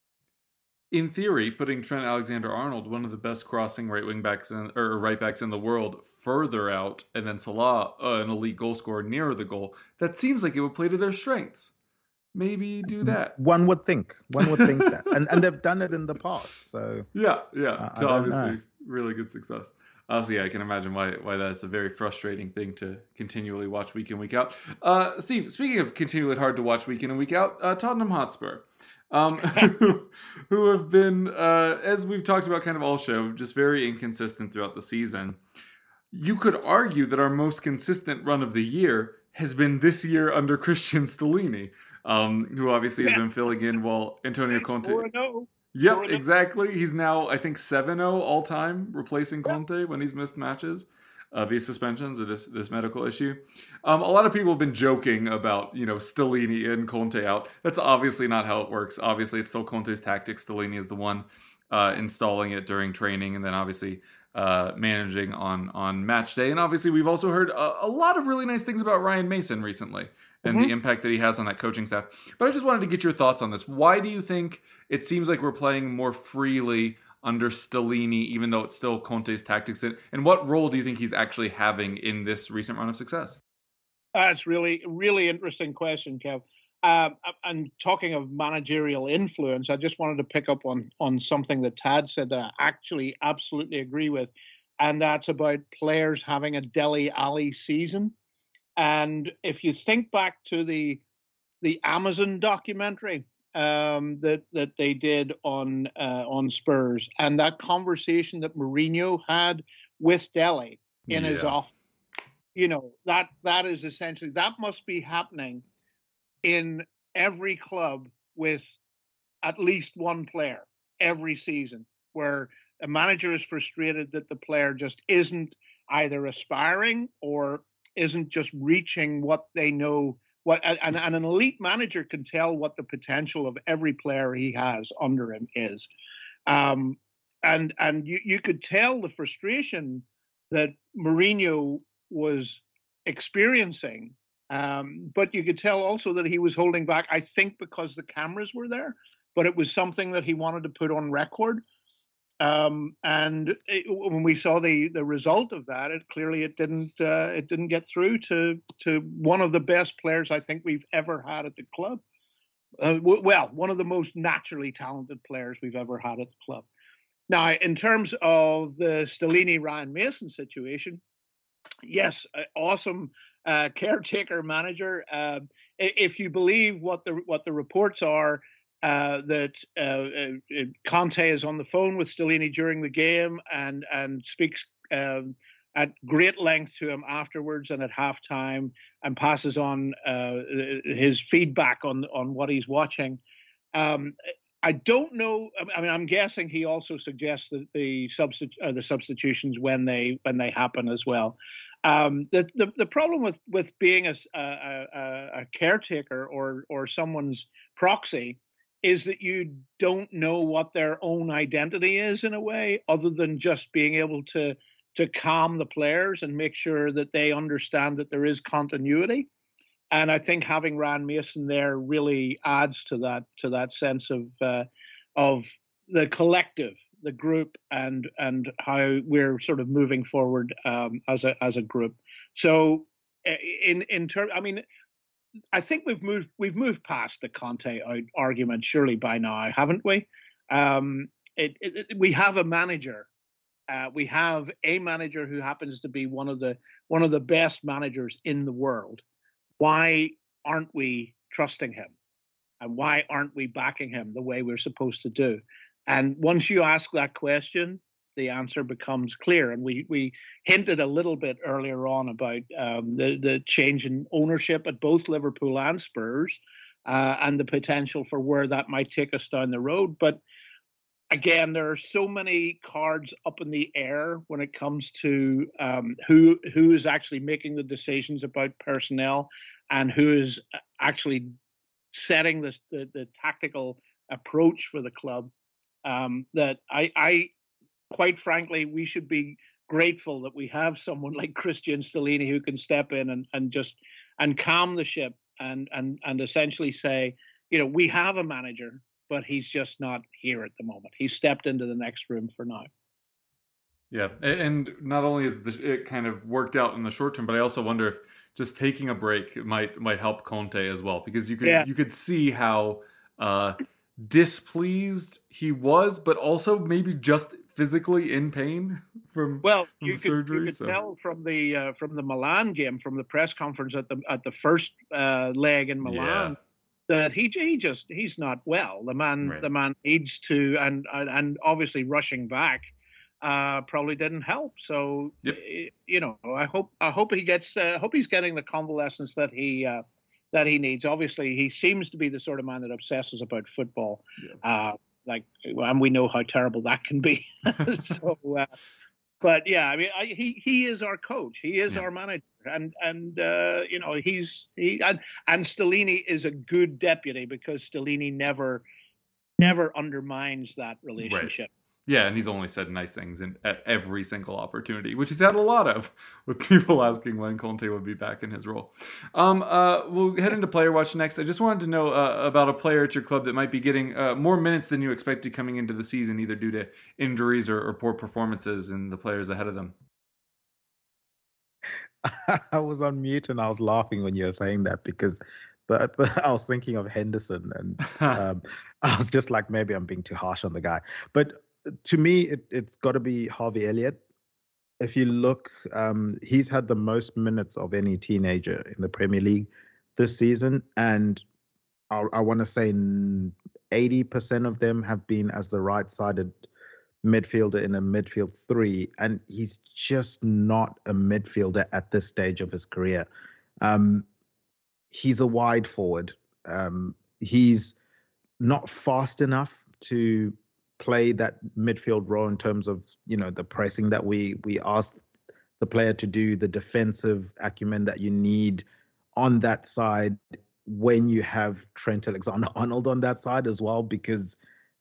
In theory, putting Trent Alexander-Arnold, one of the best crossing right wing backs in, or right backs in the world, further out, and then Salah, uh, an elite goal scorer, nearer the goal, that seems like it would play to their strengths. Maybe do that. One would think. One would think that, and and they've done it in the past. So yeah, yeah, uh, to obviously know. Really good success. Honestly, I can imagine why why that's a very frustrating thing to continually watch week in, week out. Uh, Steve, speaking of continually hard to watch week in and week out, uh, Tottenham Hotspur, um, who, who have been, uh, as we've talked about kind of all show, just very inconsistent throughout the season. You could argue that our most consistent run of the year has been this year under Christian Stellini, um, who obviously has yeah. been filling in while Antonio Conte... Yep, exactly. He's now, I think, seven oh all-time, replacing Conte when he's missed matches uh, via suspensions or this this medical issue. Um, a lot of people have been joking about, you know, Stellini and Conte out. That's obviously not how it works. Obviously, it's still Conte's tactics. Stellini is the one uh, installing it during training and then obviously uh, managing on, on match day. And obviously, we've also heard a, a lot of really nice things about Ryan Mason recently and mm-hmm. the impact that he has on that coaching staff. But I just wanted to get your thoughts on this. Why do you think it seems like we're playing more freely under Stellini, even though it's still Conte's tactics? And what role do you think he's actually having in this recent run of success? That's really, really interesting question, Kev. Um, and talking of managerial influence, I just wanted to pick up on, on something that Tad said that I actually absolutely agree with. And that's about players having a Dele Alli season. And if you think back to the the Amazon documentary um, that that they did on uh, on Spurs, and that conversation that Mourinho had with Dele in yeah. his office, you know, that that is essentially, that must be happening in every club with at least one player every season, where a manager is frustrated that the player just isn't either aspiring or isn't just reaching what they know, what and, and an elite manager can tell what the potential of every player he has under him is. Um, and and you, you could tell the frustration that Mourinho was experiencing, um, but you could tell also that he was holding back, I think because the cameras were there, but it was something that he wanted to put on record. Um, and it, when we saw the, the result of that, it clearly it didn't uh, it didn't get through to to one of the best players I think we've ever had at the club. Uh, w- well, one of the most naturally talented players we've ever had at the club. Now, in terms of the Stellini Ryan Mason situation, yes, uh, awesome uh, caretaker manager. Uh, if you believe what the what the reports are. Uh, that uh, uh, Conte is on the phone with Stellini during the game and and speaks um, at great length to him afterwards and at halftime, and passes on uh, his feedback on on what he's watching. Um, I don't know. I mean, I'm guessing he also suggests that the substitu- uh, the substitutions when they when they happen as well. Um, the, the the problem with with being a a, a caretaker or or someone's proxy is that you don't know what their own identity is in a way, other than just being able to to calm the players and make sure that they understand that there is continuity. And I think having Ryan Mason there really adds to that to that sense of uh, of the collective, the group, and and how we're sort of moving forward um, as a as a group. So in in terms, I mean. I think we've moved we've moved past the Conte out argument surely by now, haven't we? Um, it, it, it, we have a manager. Uh, we have a manager who happens to be one of the one of the best managers in the world. Why aren't we trusting him? And why aren't we backing him the way we're supposed to do? And once you ask that question, the answer becomes clear. And we we hinted a little bit earlier on about um, the, the change in ownership at both Liverpool and Spurs uh, and the potential for where that might take us down the road. But again, there are so many cards up in the air when it comes to um, who who is actually making the decisions about personnel and who is actually setting the, the, the tactical approach for the club, um, that I, I quite frankly, we should be grateful that we have someone like Christian Stellini who can step in and, and just and calm the ship and and and essentially say, you know, we have a manager, but he's just not here at the moment. He's stepped into the next room for now. Yeah, and not only is it kind of worked out in the short term, but I also wonder if just taking a break might might help Conte as well, because you could yeah. you could see how uh, displeased he was, but also maybe just physically in pain from, well, from you the could, surgery. you could so. tell from the uh, from the Milan game, from the press conference at the at the first uh, leg in Milan, Yeah. that he he just he's not well. The man Right. the man needs to, and and, and obviously rushing back uh, probably didn't help. So Yep. you know, I hope I hope he gets uh, hope he's getting the convalescence that he uh, that he needs. Obviously, he seems to be the sort of man that obsesses about football. Yeah. Uh, like, and we know how terrible that can be. so. Uh, But yeah, I mean, I, he he is our coach. He is Yeah. our manager, and and uh, you know he's he and, and Stellini is a good deputy because Stellini never never undermines that relationship. Yeah, and he's only said nice things in, at every single opportunity, which he's had a lot of, with people asking when Conte would be back in his role. Um, uh, we'll head into Player Watch next. I just wanted to know uh, about a player at your club that might be getting uh, more minutes than you expected coming into the season, either due to injuries or, or poor performances in the players ahead of them. I was on mute and I was laughing when you were saying that because the, the, I was thinking of Henderson and um, I was just like, maybe I'm being too harsh on the guy. But to me, it, it's got to be Harvey Elliott. If you look, um, he's had the most minutes of any teenager in the Premier League this season. And I, I want to say eighty percent of them have been as the right-sided midfielder in a midfield three. And he's just not a midfielder at this stage of his career. Um, he's a wide forward. Um, he's not fast enough to play that midfield role in terms of, you know, the pressing that we we ask the player to do, the defensive acumen that you need on that side when you have Trent Alexander-Arnold on that side as well, because,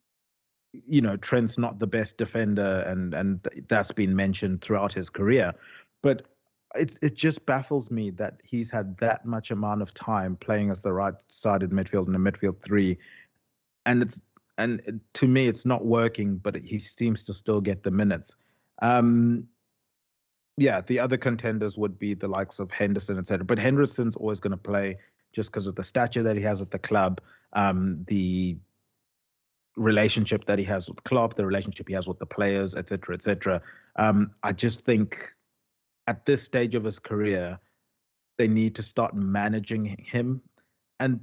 you know, Trent's not the best defender, and and that's been mentioned throughout his career. But it it just baffles me that he's had that much amount of time playing as the right-sided midfield in a midfield three, and it's and to me it's not working. But he seems to still get the minutes. Um, yeah, the other contenders would be the likes of Henderson, et cetera. But Henderson's always going to play just because of the stature that he has at the club, um, the relationship that he has with Klopp, the relationship he has with the players, et cetera, et cetera. Um, I just think at this stage of his career, they need to start managing him. And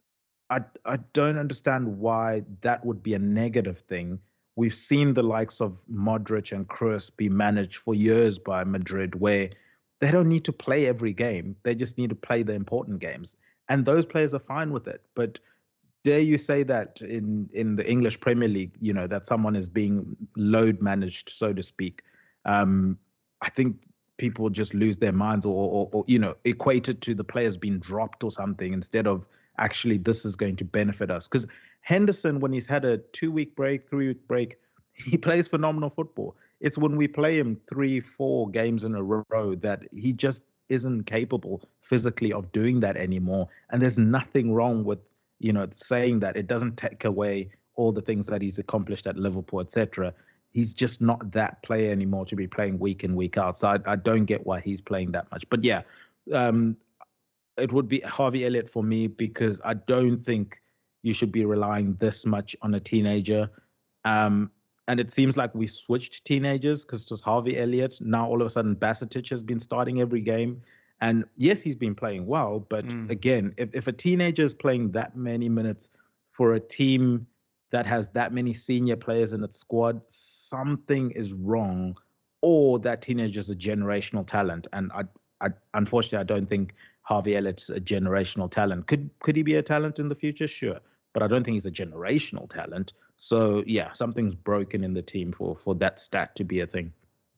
I I don't understand why that would be a negative thing. We've seen the likes of Modric and Kroos be managed for years by Madrid, where they don't need to play every game. They just need to play the important games. And those players are fine with it. But dare you say that in, in the English Premier League, you know, that someone is being load managed, so to speak? Um, I think people just lose their minds or, or, or, you know, equate it to the players being dropped or something instead of actually this is going to benefit us. Because Henderson, when he's had a two-week break, three-week break, he plays phenomenal football. It's when we play him three, four games in a row that he just isn't capable physically of doing that anymore. And there's nothing wrong with, you know, saying that. It doesn't take away all the things that he's accomplished at Liverpool, et cetera. He's just not that player anymore to be playing week in, week out. So I, I don't get why he's playing that much. But yeah, um, it would be Harvey Elliott for me, because I don't think you should be relying this much on a teenager. Um, and it seems like we switched teenagers because it was Harvey Elliott. Now all of a sudden Basetic has been starting every game. And yes, he's been playing well. But mm. again, if, if a teenager is playing that many minutes for a team that has that many senior players in its squad, something is wrong, or that teenager is a generational talent. And I, I unfortunately, I don't think Harvey Elliott's a generational talent. Could could he be a talent in the future? Sure. But I don't think he's a generational talent. So yeah, something's broken in the team for, for that stat to be a thing.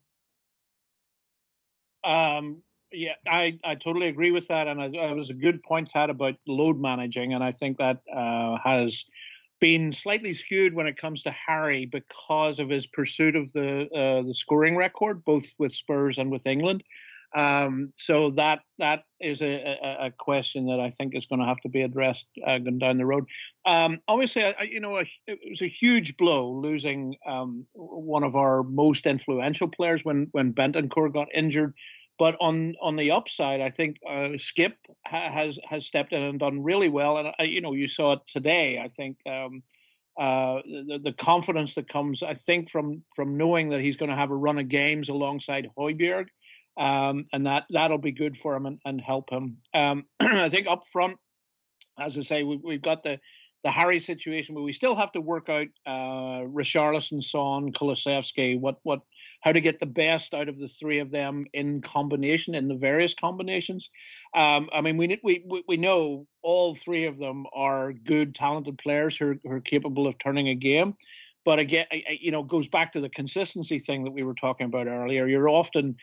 Um, yeah, I, I totally agree with that. And it was a good point, Tad, about load managing. And I think that uh, has been slightly skewed when it comes to Harry because of his pursuit of the uh, the scoring record, both with Spurs and with England. Um, so that that is a, a, a question that I think is going to have to be addressed uh, going down the road. Um, obviously, I, you know, it was a huge blow losing um, one of our most influential players when when Bentancur got injured. But on on the upside, I think uh, Skip ha- has has stepped in and done really well. And uh, you know, you saw it today. I think um, uh, the, the confidence that comes, I think, from from knowing that he's going to have a run of games alongside Højbjerg, um, and that that'll be good for him and, and help him. Um, I think up front, as I say, we, we've got the the Harry situation, but we still have to work out uh, Richarlison, Son, Kulusevski, what what how to get the best out of the three of them in combination, in the various combinations. Um, I mean, we we we know all three of them are good, talented players who are, who are capable of turning a game. But again, you know, goes back to the consistency thing that we were talking about earlier. You're often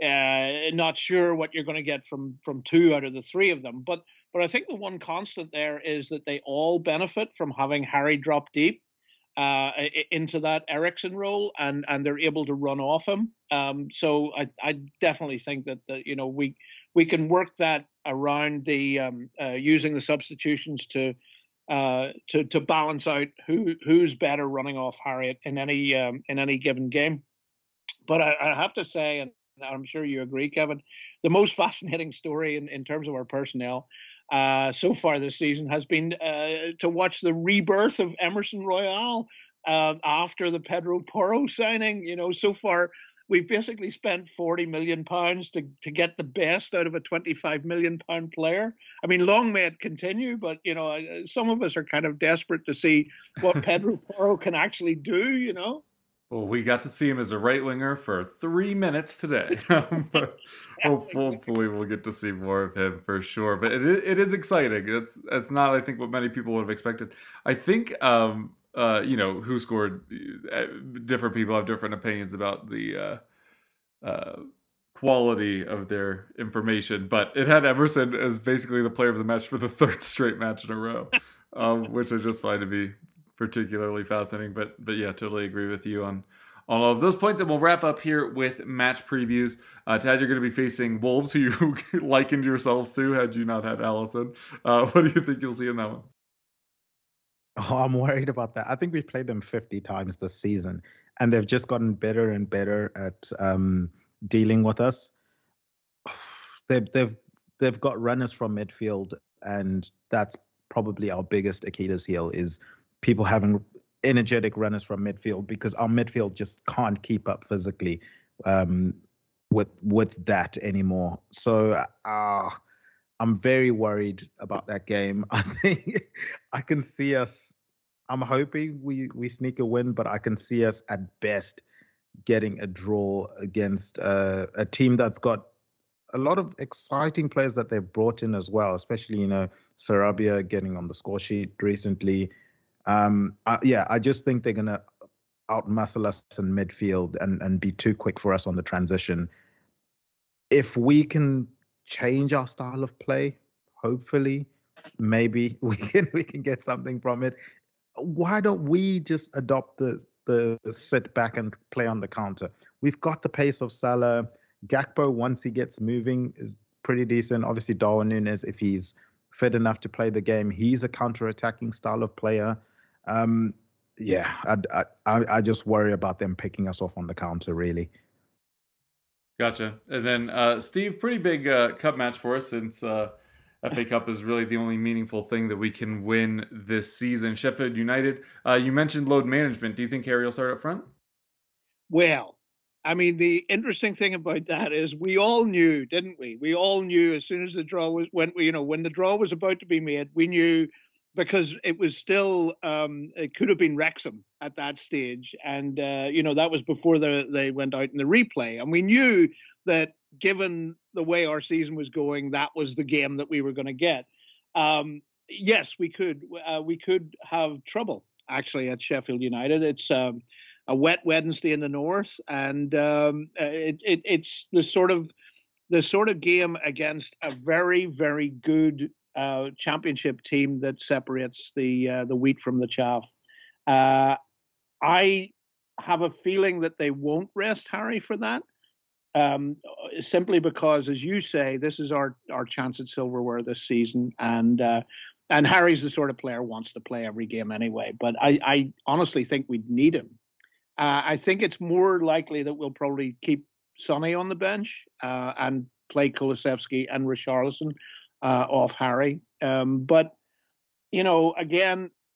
uh, not sure what you're going to get from from two out of the three of them, but. But I think the one constant there is that they all benefit from having Harry drop deep uh, into that Eriksen role, and, and they're able to run off him. Um, so I, I definitely think that the, you know we we can work that around the um, uh, using the substitutions to uh, to to balance out who who's better running off Harry in any um, in any given game. But I, I have to say, and I'm sure you agree, Kevin, the most fascinating story in, in terms of our personnel Uh, so far this season has been uh, to watch the rebirth of Emerson Royal uh, after the Pedro Porro signing. You know, so far we've basically spent forty million pounds to to get the best out of a twenty-five million pound player. I mean, long may it continue, but you know, some of us are kind of desperate to see what Pedro Porro can actually do. You know. Well, we got to see him as a right winger for three minutes today. But hopefully we'll get to see more of him for sure. But it it is exciting. It's it's not, I think, what many people would have expected. I think, um, uh, you know, who scored, different people have different opinions about the uh, uh, quality of their information. But it had Emerson as basically the player of the match for the third straight match in a row, um, which I just find to be particularly fascinating. But but yeah, totally agree with you on on all of those points. And we'll wrap up here with match previews. Uh, Tad, you're going to be facing Wolves, who you likened yourselves to had you not had Allison. Uh, what do you think you'll see in that one? Oh, I'm worried about that. I think we've played them fifty times this season, and they've just gotten better and better at um, dealing with us. They've they've they've got runners from midfield, and that's probably our biggest Achilles heel, is people having energetic runners from midfield, because our midfield just can't keep up physically um, with with that anymore. So uh, I'm very worried about that game. I think I can see us, I'm hoping we, we sneak a win, but I can see us at best getting a draw against uh, a team that's got a lot of exciting players that they've brought in as well, especially, you know, Sarabia getting on the score sheet recently. Um, uh, yeah, I just think they're going to outmuscle us in midfield and, and be too quick for us on the transition. If we can change our style of play, hopefully, maybe we can we can get something from it. Why don't we just adopt the the sit back and play on the counter? We've got the pace of Salah. Gakpo, once he gets moving, is pretty decent. Obviously, Darwin Núñez, if he's fit enough to play the game, he's a counter-attacking style of player. Um, yeah, I, I I just worry about them picking us off on the counter, really. Gotcha. And then, uh, Steve, pretty big uh, cup match for us, since uh, F A Cup is really the only meaningful thing that we can win this season. Sheffield United, uh, you mentioned load management. Do you think Harry will start up front? Well, I mean, the interesting thing about that is we all knew, didn't we? We all knew as soon as the draw was, when you know, when the draw was about to be made, we knew, because it was still, um, it could have been Wrexham at that stage. And, uh, you know, that was before the, they went out in the replay. And we knew that given the way our season was going, that was the game that we were going to get. Um, yes, we could, uh, we could have trouble actually at Sheffield United. It's um, a wet Wednesday in the north, and um, it, it, it's the sort of, the sort of game against a very, very good Uh, championship team that separates the uh, the wheat from the chaff. Uh, I have a feeling that they won't rest Harry for that, um, simply because, as you say, this is our our chance at silverware this season, and uh, and Harry's the sort of player who wants to play every game anyway. But I, I honestly think we'd need him. Uh, I think it's more likely that we'll probably keep Sonny on the bench uh, and play Kulusevski and Richarlison Uh, off Harry. Um, but, you know, again,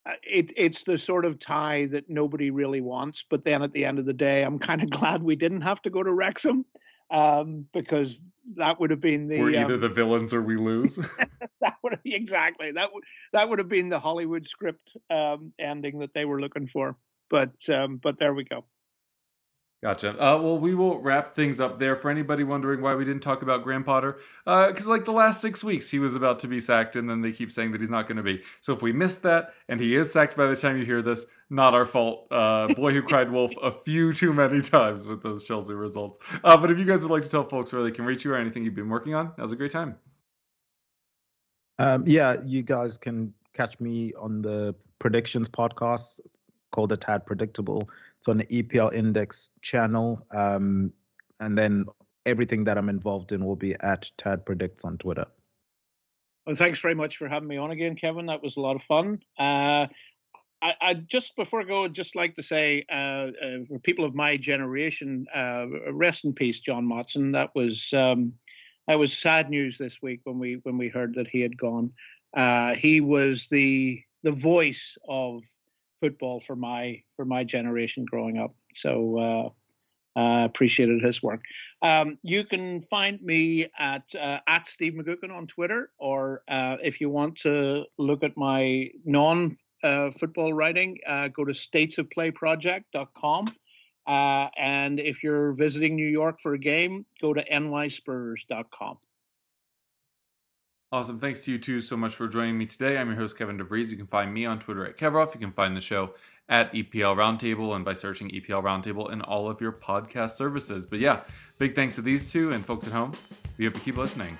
it, it's the sort of tie that nobody really wants. But then at the end of the day, I'm kind of glad we didn't have to go to Wrexham, um, because that would have been the... We're either um, the villains or we lose. that would have, exactly. That would that would have been the Hollywood script um, ending that they were looking for. But um, but there we go. Gotcha. Uh, well, we will wrap things up there. For anybody wondering why we didn't talk about Graham Potter, because uh, like the last six weeks, he was about to be sacked, and then they keep saying that he's not going to be. So if we missed that, and he is sacked by the time you hear this, not our fault. Uh, boy who cried wolf a few too many times with those Chelsea results. Uh, but if you guys would like to tell folks where they can reach you or anything you've been working on, now's a great time. Um, yeah, you guys can catch me on the Predictions podcast called The Tad Predictable. It's on the E P L Index channel. Um, and then everything that I'm involved in will be at Tad Predicts on Twitter. Well, thanks very much for having me on again, Kevin. That was a lot of fun. Uh, I, I just before I go, I'd just like to say, uh, uh, for people of my generation, uh, rest in peace, John Motson. That was um, that was sad news this week when we when we heard that he had gone. Uh, he was the the voice of football for my for my generation growing up. So uh, uh, appreciated his work. Um, you can find me at uh, at Steve McGuckin on Twitter, or uh, if you want to look at my non uh, football writing, uh, go to states of play project dot com. Uh, and if you're visiting New York for a game, go to N Y Spurs dot com. Awesome. Thanks to you two so much for joining me today. I'm your host, Kevin DeVries. You can find me on Twitter at Kevroff. You can find the show at E P L Roundtable and by searching E P L Roundtable in all of your podcast services. But yeah, big thanks to these two and folks at home. We hope you keep listening.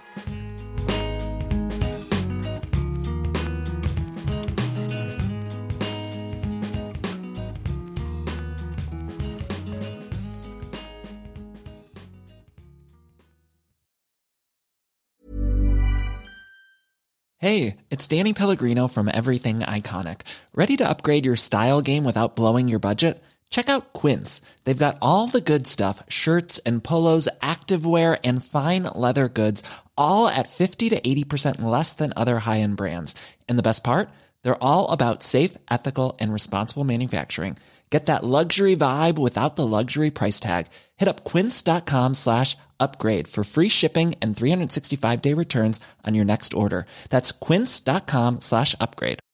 Hey, it's Danny Pellegrino from Everything Iconic. Ready to upgrade your style game without blowing your budget? Check out Quince. They've got all the good stuff, shirts and polos, activewear, and fine leather goods, all at fifty to eighty percent less than other high-end brands. And the best part? They're all about safe, ethical, and responsible manufacturing. Get that luxury vibe without the luxury price tag. Hit up quince.com slash upgrade for free shipping and three sixty-five day returns on your next order. That's quince.com slash upgrade.